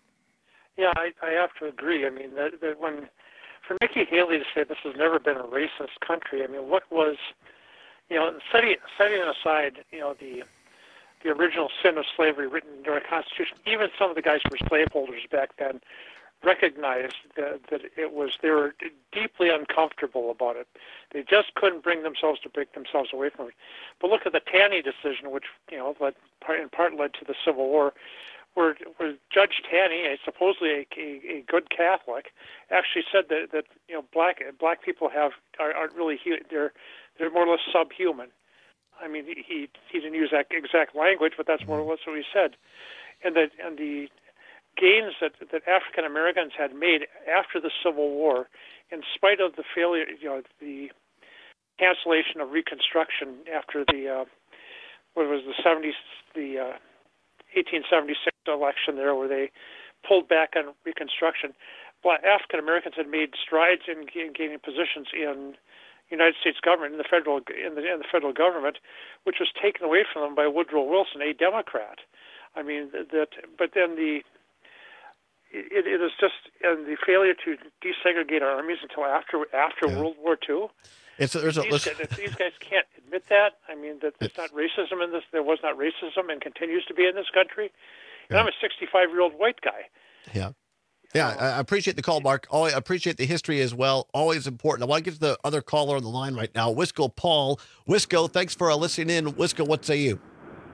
Yeah, I, I have to agree. I mean, that, that when for Nikki Haley to say this has never been a racist country, I mean, what was... you know, setting setting aside, you know, the the original sin of slavery written into our Constitution, even some of the guys who were slaveholders back then recognized that, that it was, they were deeply uncomfortable about it. They just couldn't bring themselves to break themselves away from it. But look at the Taney decision, which, you know, led, in part led to the Civil War, where, where Judge Taney, supposedly a, a, a good Catholic, actually said that, that you know, black black people have are, aren't really, they're they're more or less subhuman. I mean, he he didn't use that exact language, but that's more or less what he said. And the and the gains that that African Americans had made after the Civil War, in spite of the failure, you know, the cancellation of Reconstruction after the uh, what was the seventies, the uh, eighteen seventy-six election there, where they pulled back on Reconstruction. Black African Americans had made strides in, in gaining positions in United States government, in the federal in the, in the federal government, which was taken away from them by Woodrow Wilson, a Democrat. I mean that, but then the it, it is just and the failure to desegregate our armies until after after
Yeah.
World War Two.
It's, there's a,
these,
listen,
guys, these guys can't admit that. I mean that there's not racism in this. There was not racism and continues to be in this country. And I'm a sixty-five-year-old white guy.
yeah. Yeah, I appreciate the call, Mark. Oh, I appreciate the history as well. Always important. I want to get to the other caller on the line right now, Wisco Paul. Wisco, thanks for uh, listening in. Wisco, what say you?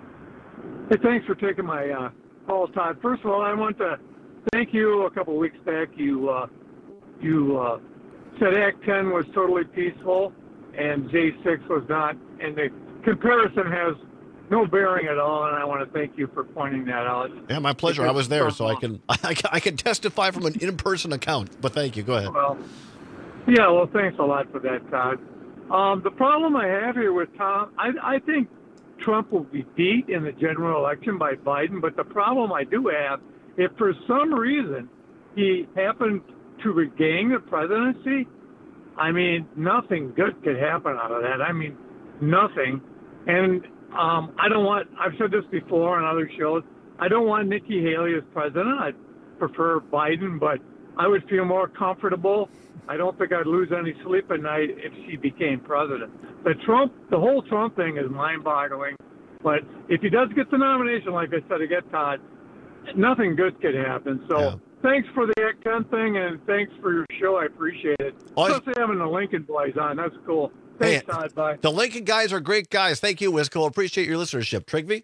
Hey, thanks for taking my uh, call, Todd. First of all, I want to thank you. A couple of weeks back, you uh, you uh, said Act ten was totally peaceful and J six was not, and the comparison has no bearing at all, and I want to thank you for pointing that out.
Yeah, my pleasure. I was there, so I can I can, I can testify from an in-person account. But thank you. Go ahead.
Well, yeah, well, thanks a lot for that, Todd. Um, the problem I have here with Tom, I, I think Trump will be beat in the general election by Biden, but the problem I do have, if for some reason he happened to regain the presidency, I mean, nothing good could happen out of that. I mean, nothing. And Um, I don't want, I've said this before on other shows, I don't want Nikki Haley as president. I'd prefer Biden, but I would feel more comfortable. I don't think I'd lose any sleep at night if she became president. The Trump, the whole Trump thing is mind-boggling. But if he does get the nomination, like I said, again, Todd, nothing good could happen. So yeah. Thanks for the Act ten thing, and thanks for your show. I appreciate it.
Always.
Especially having the Lincoln boys on. That's cool. Thanks,
Hey,
Todd. Bye.
The Lincoln guys are great guys. Thank you, Wisco. Appreciate your listenership. Trigby?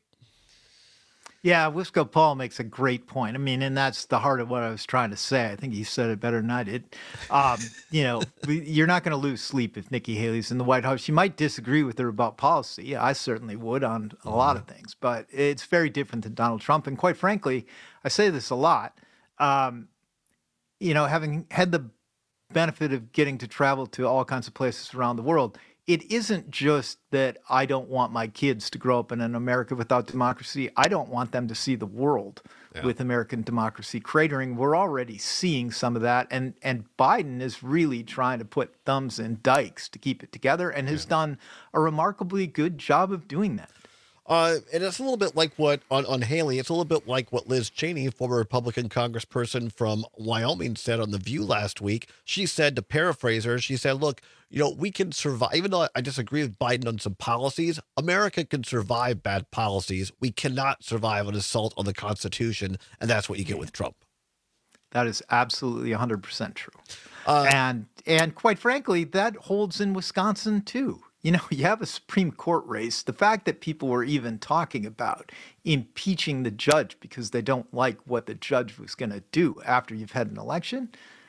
Yeah, Wisco Paul makes a great point. I mean, and that's the heart of what I was trying to say. I think he said it better than I did. Um, you know, we, you're not going to lose sleep if Nikki Haley's in the White House. You might disagree with her about policy. Yeah, I certainly would on a lot of things, but it's very different than Donald Trump. And quite frankly, I say this a lot. Um, you know, having had the benefit of getting to travel to all kinds of places around the world, it isn't just that I don't want my kids to grow up in an America without democracy. I don't want them to see the world yeah. with American democracy cratering. We're already seeing some of that. And, and Biden is really trying to put thumbs in dikes to keep it together and has yeah. done a remarkably good job of doing that.
Uh, and it's a little bit like what on, on Haley, it's a little bit like what Liz Cheney, former Republican congressperson from Wyoming, said on The View last week. She said, to paraphrase her, she said, look, you know, we can survive, even though I disagree with Biden on some policies, America can survive bad policies. We cannot survive an assault on the Constitution. And that's what you get with Trump.
That is absolutely one hundred percent true.
Uh,
and and quite frankly, that holds in Wisconsin, too. You know, you have a Supreme Court race. The fact that people were even talking about impeaching the judge because they don't like what the judge was going to do after you've had an election,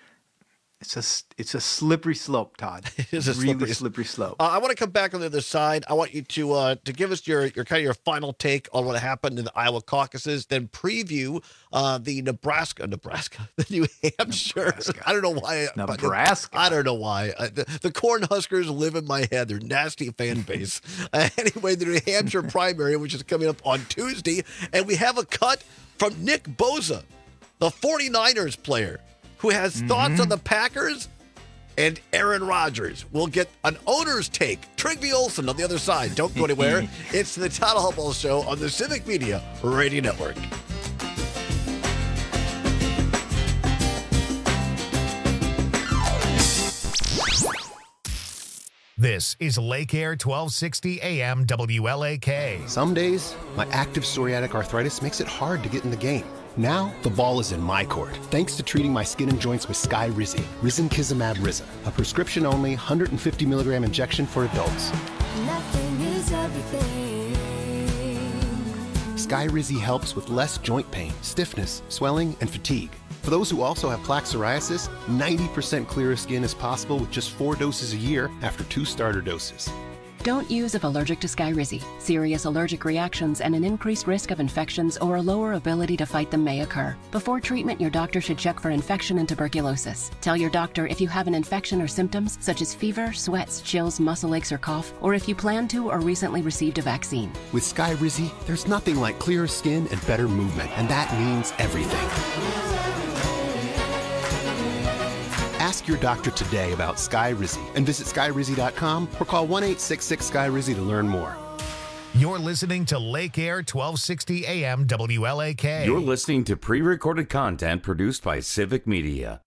it's a, it's a slippery slope, Todd.
It is a
really
slippery,
slippery slope.
Uh, I want to come back on the other side. I want you to uh, to give us your, your kind of your final take on what happened in the Iowa caucuses, then preview uh, the Nebraska, Nebraska, the New Hampshire. Nebraska. I don't know why.
Nebraska.
I don't know why. Uh, the, the Cornhuskers live in my head. They're a nasty fan base. uh, anyway, the New Hampshire primary, which is coming up on Tuesday, and we have a cut from Nick Bosa, the forty-niners player, who has mm-hmm. thoughts on the Packers and Aaron Rodgers. We'll get an owner's take. Trigby Olson on the other side. Don't go anywhere. It's the Todd Hubble Show on the Civic Media Radio Network.
This This is Lake Air twelve sixty A M W L A K.
Some days, my active psoriatic arthritis makes it hard to get in the game. Now, the ball is in my court, thanks to treating my skin and joints with Skyrizi, Risankizumab Rizin, a prescription-only one hundred fifty milligram injection for adults.
Nothing is everything.
Skyrizi helps with less joint pain, stiffness, swelling, and fatigue. For those who also have plaque psoriasis, ninety percent clearer skin is possible with just four doses a year after two starter doses.
Don't use if allergic to Skyrizi. Serious allergic reactions and an increased risk of infections or a lower ability to fight them may occur. Before treatment, your doctor should check for infection and tuberculosis. Tell your doctor if you have an infection or symptoms such as fever, sweats, chills, muscle aches, or cough, or if you plan to or recently received a vaccine.
With Skyrizi, there's nothing like clearer skin and better movement, and that means everything. Ask your doctor today about Skyrizi and visit skyrizi dot com or call one eight six six Skyrizi to learn more.
You're listening to Lake Air twelve sixty A M W L A K.
You're listening to pre-recorded content produced by Civic Media.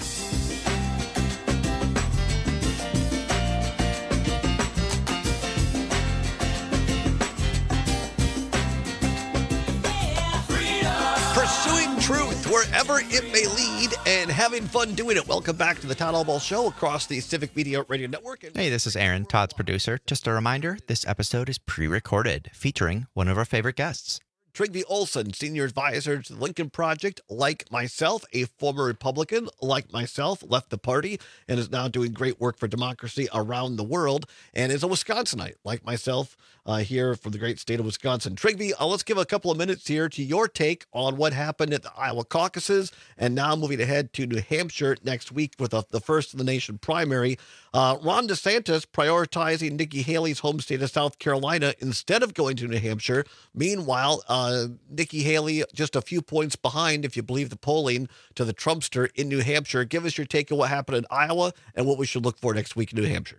Pursuing truth wherever it may lead and having fun doing it. Welcome back to the Todd Allball Show across the Civic Media Radio Network.
Hey, this is Aaron, Todd's producer. Just a reminder, this episode is pre-recorded, featuring one of our favorite guests.
Trygve Olsen, senior advisor to the Lincoln Project, like myself, a former Republican, like myself, left the party and is now doing great work for democracy around the world, and is a Wisconsinite, like myself, uh, here from the great state of Wisconsin. Trygve, uh, let's give a couple of minutes here to your take on what happened at the Iowa caucuses, and now moving ahead to New Hampshire next week with a, the first in the nation primary. Uh, Ron DeSantis prioritizing Nikki Haley's home state of South Carolina instead of going to New Hampshire. Meanwhile, uh, Nikki Haley just a few points behind, if you believe the polling, to the Trumpster in New Hampshire. Give us your take on what happened in Iowa and what we should look for next week in New Hampshire.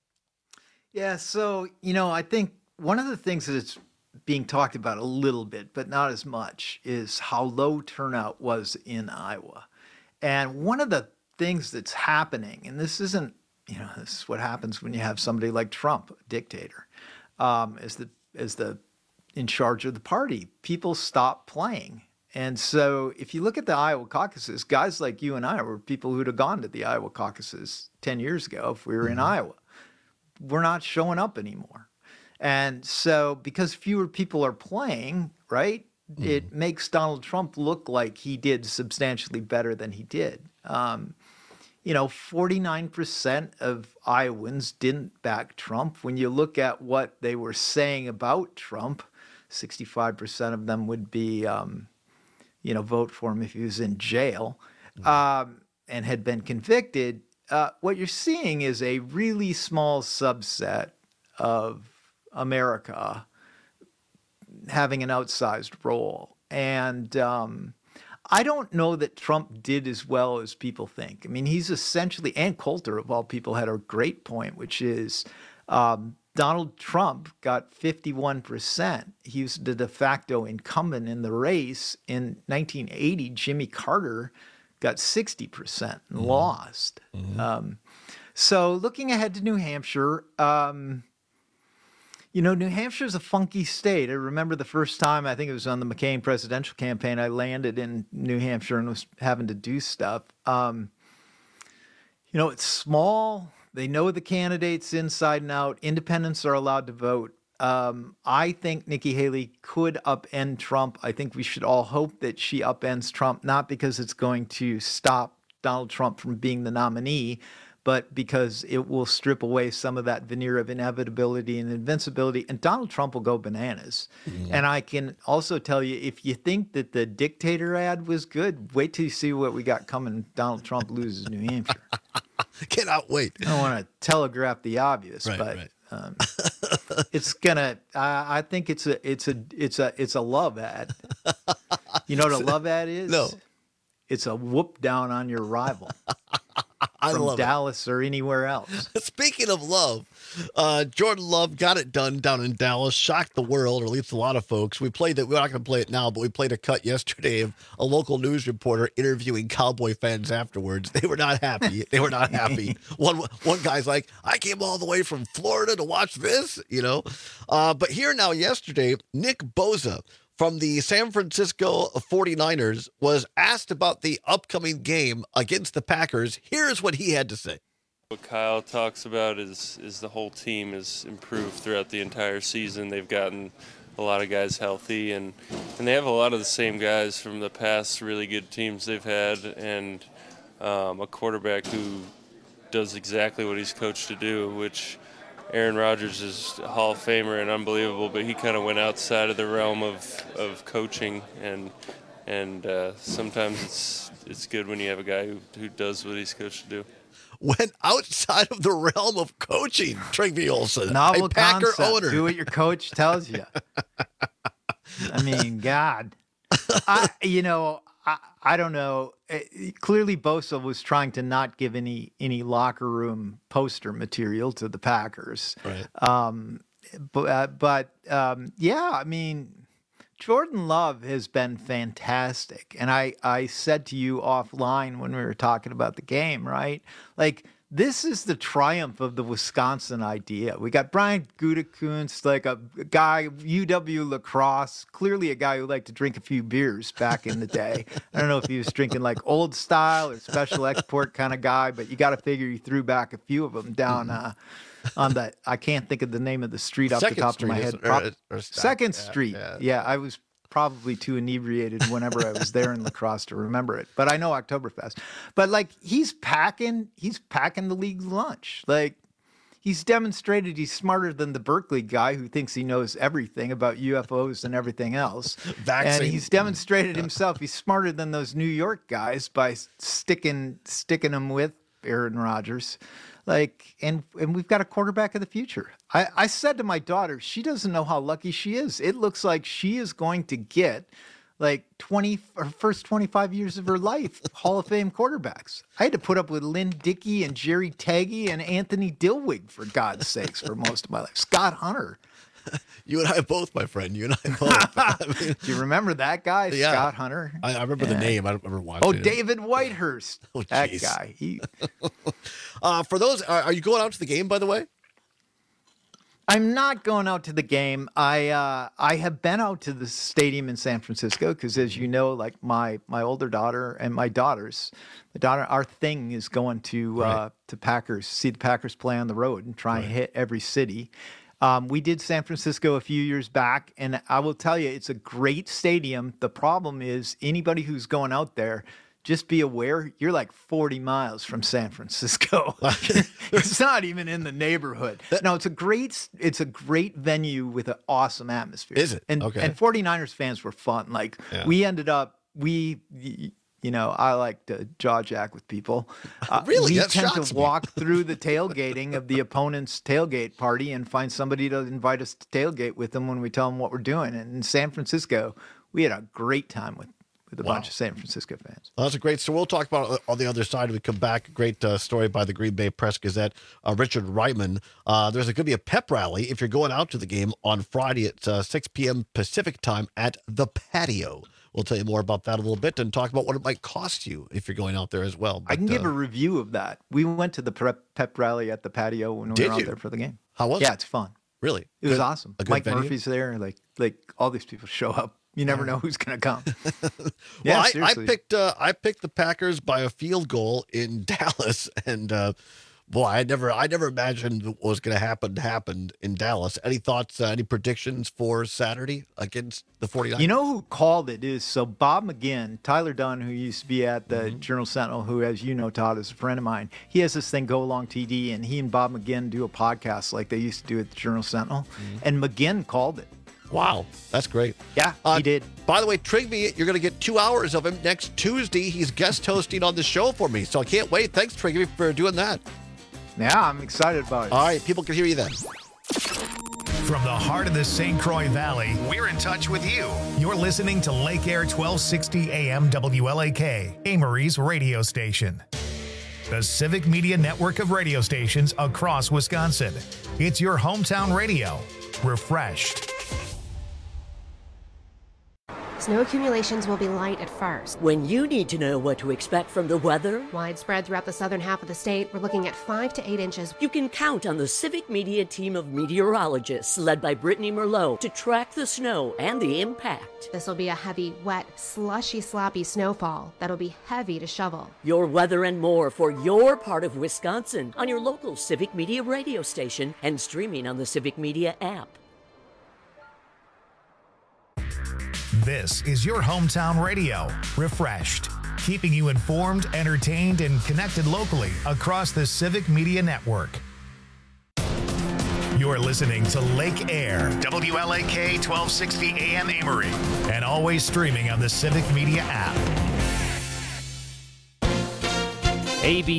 Yeah, so, you know, I think one of the things that's being talked about a little bit, but not as much, is how low turnout was in Iowa. And one of the things that's happening, and this isn't, you know, this is what happens when you have somebody like Trump, a dictator, um, as the as the in charge of the party. People stop playing. And so if you look at the Iowa caucuses, guys like you and I were people who'd have gone to the Iowa caucuses ten years ago if we were mm-hmm. in Iowa. We're not showing up anymore. And so because fewer people are playing, right, mm-hmm. it makes Donald Trump look like he did substantially better than he did. Um, you know, forty-nine percent of Iowans didn't back Trump. When you look at what they were saying about Trump, sixty-five percent of them would be, um, you know, vote for him if he was in jail um, and had been convicted. Uh, what you're seeing is a really small subset of America having an outsized role. And um, I don't know that Trump did as well as people think. I mean, he's essentially, and Coulter of all people had a great point, which is um, Donald Trump got fifty-one percent. He was the de facto incumbent in the race. In nineteen eighty, Jimmy Carter got sixty percent and mm-hmm. lost. Mm-hmm. Um, so looking ahead to New Hampshire, um, you know, New Hampshire is a funky state. I remember the first time, I think it was on the McCain presidential campaign, I landed in New Hampshire and was having to do stuff. Um, you know, it's small. They know the candidates inside and out. Independents are allowed to vote. Um, I think Nikki Haley could upend Trump. I think we should all hope that she upends Trump, not because it's going to stop Donald Trump from being the nominee, but because it will strip away some of that veneer of inevitability and invincibility, and Donald Trump will go bananas. Mm-hmm. And I can also tell you, if you think that the dictator ad was good, wait till you see what we got coming. Donald Trump loses New Hampshire.
Cannot wait.
I don't want to telegraph the obvious,
right,
but
right.
Um, it's gonna. I, I think it's a. It's a. It's a. It's a love ad. You know what a love ad is?
No.
It's a whoop down on your rival.
I
from
love
Dallas
it.
or anywhere else.
Speaking of love, uh, Jordan Love got it done down in Dallas, shocked the world, or at least a lot of folks. We played it. We're not going to play it now, but we played a cut yesterday of a local news reporter interviewing Cowboy fans afterwards. They were not happy. They were not happy. one one guy's like, I came all the way from Florida to watch this, you know. Uh, but here now, yesterday, Nick Bosa from the San Francisco forty-niners was asked about the upcoming game against the Packers. Here's what he had to say.
What Kyle talks about is is the whole team has improved throughout the entire season. They've gotten a lot of guys healthy, and, and they have a lot of the same guys from the past really good teams they've had, and um, a quarterback who does exactly what he's coached to do, which Aaron Rodgers is a Hall of Famer and unbelievable, but he kind of went outside of the realm of, of coaching, and and uh, sometimes it's it's good when you have a guy who, who does what he's coached to do.
Went outside of the realm of coaching, Trygve Olsen,
Novel
a Packer
concept.
owner.
Do what your coach tells you. I mean, God, I, you know, I, I don't know. It, clearly, Bosa was trying to not give any any locker room poster material to the Packers.
Right.
Um, but uh, but um, yeah, I mean, Jordan Love has been fantastic. And I, I said to you offline when we were talking about the game, right? Like, this is the triumph of the Wisconsin idea. We got Brian Gutekunst, like a guy, U W lacrosse, clearly a guy who liked to drink a few beers back in the day. I don't know if he was drinking like old style or special export kind of guy, but you got to figure he threw back a few of them down uh, on that. I can't think of the name of the street off
Second
the top
Street
of my head.
is- or- or
Second
yeah,
Street.
yeah.
Yeah, I was probably too inebriated whenever I was there in lacrosse to remember it. But I know Oktoberfest. But like he's packing, he's packing the league's lunch. Like he's demonstrated he's smarter than the Berkeley guy who thinks he knows everything about U F Os and everything else.
Vaccine.
And he's demonstrated himself he's smarter than those New York guys by sticking sticking them with Aaron Rodgers. Like, and and we've got a quarterback of the future. I, I said to my daughter, she doesn't know how lucky she is. It looks like she is going to get like twenty or first twenty-five years of her life Hall of Fame quarterbacks. I had to put up with Lynn Dickey and Jerry Taggy and Anthony Dilwig, for God's sakes, for most of my life. Scott Hunter.
You and I both, my friend. You and I both. I mean,
Do you remember that guy,
yeah.
Scott Hunter?
I, I remember the
Yeah.
name. I don't remember watching
Oh,
it.
David Whitehurst.
Oh,
that
jeez.
guy. He,
Uh, for those, are, are you going out to the game, by the way?
I'm not going out to the game. I uh, I have been out to the stadium in San Francisco because, as you know, like my my older daughter and my daughters, the daughter, our thing is going to uh,
Right.
to Packers, see the Packers play on the road and try and hit every city. Um, we did San Francisco a few years back, and I will tell you, it's a great stadium. The problem is anybody who's going out there, just be aware you're like forty miles from San Francisco. It's not even in the neighborhood. No, it's a great it's a great venue with an awesome atmosphere.
Is it?
And
Okay.
and forty-niners fans were fun. Like
Yeah.
we ended up we you know, I like to jaw jack with people. Uh,
Really?
We
That
tend
shocks
to
me.
walk through the tailgating of the opponent's tailgate party and find somebody to invite us to tailgate with them when we tell them what we're doing. And in San Francisco, we had a great time with with a
Wow.
bunch of San Francisco fans.
Well, that's a great story. We'll talk about it on the other side. We come back. A great uh, story by the Green Bay Press Gazette. Uh, Richard Reitman. Uh, there's going to be a pep rally if you're going out to the game on Friday at uh, six p.m. Pacific time at the Patio. We'll tell you more about that a little bit and talk about what it might cost you if you're going out there as well.
I can
But,
give
uh,
a review of that. We went to the prep, pep rally at the Patio when we
Did
were out
you?
there for the game.
How was
yeah,
it?
it's fun.
Really?
It was
Good-
awesome.
a good
Mike
venue?
Murphy's there. Like like all these people show up. You never know who's going to come.
Well,
yeah,
I, I
seriously.
picked uh, I picked the Packers by a field goal in Dallas, and uh, boy, I never I never imagined what was going to happen happened in Dallas. Any thoughts? Uh, any predictions for Saturday against the forty-niners?
You know who called it is so Bob McGinn, Tyler Dunn, who used to be at the
Mm-hmm.
Journal Sentinel, who, as you know, Todd, is a friend of mine. He has this thing, Go Along T D, and he and Bob McGinn do a podcast like they used to do at the Journal Sentinel.
Mm-hmm.
And McGinn called it.
Wow, that's great.
Yeah,
Uh,
he did.
By the way, Trygve, you're going to get two hours of him next Tuesday. He's guest hosting on the show for me, so I can't wait. Thanks, Trygve, for doing that.
Yeah, I'm excited about it.
All right, people can hear you then.
From the heart of the Saint Croix Valley, we're in touch with you. You're listening to Lake Air twelve sixty A M W L A K, Amory's radio station. the Civic Media network of radio stations across Wisconsin. It's your hometown radio, refreshed.
Snow accumulations will be light at first.
When you need to know what to expect from the weather,
widespread throughout the southern half of the state, we're looking at five to eight inches.
You can count on the Civic Media team of meteorologists led by Brittany Merlot to track the snow and the impact.
This will be a heavy, wet, slushy, sloppy snowfall that'll be heavy to shovel.
Your weather and more for your part of Wisconsin on your local Civic Media radio station and streaming on the Civic Media app.
This is your hometown radio, refreshed, keeping you informed, entertained, and connected locally across the Civic Media network. You're listening to Lake Air, W L A K twelve sixty A M Amory, and always streaming on the Civic Media app.
A B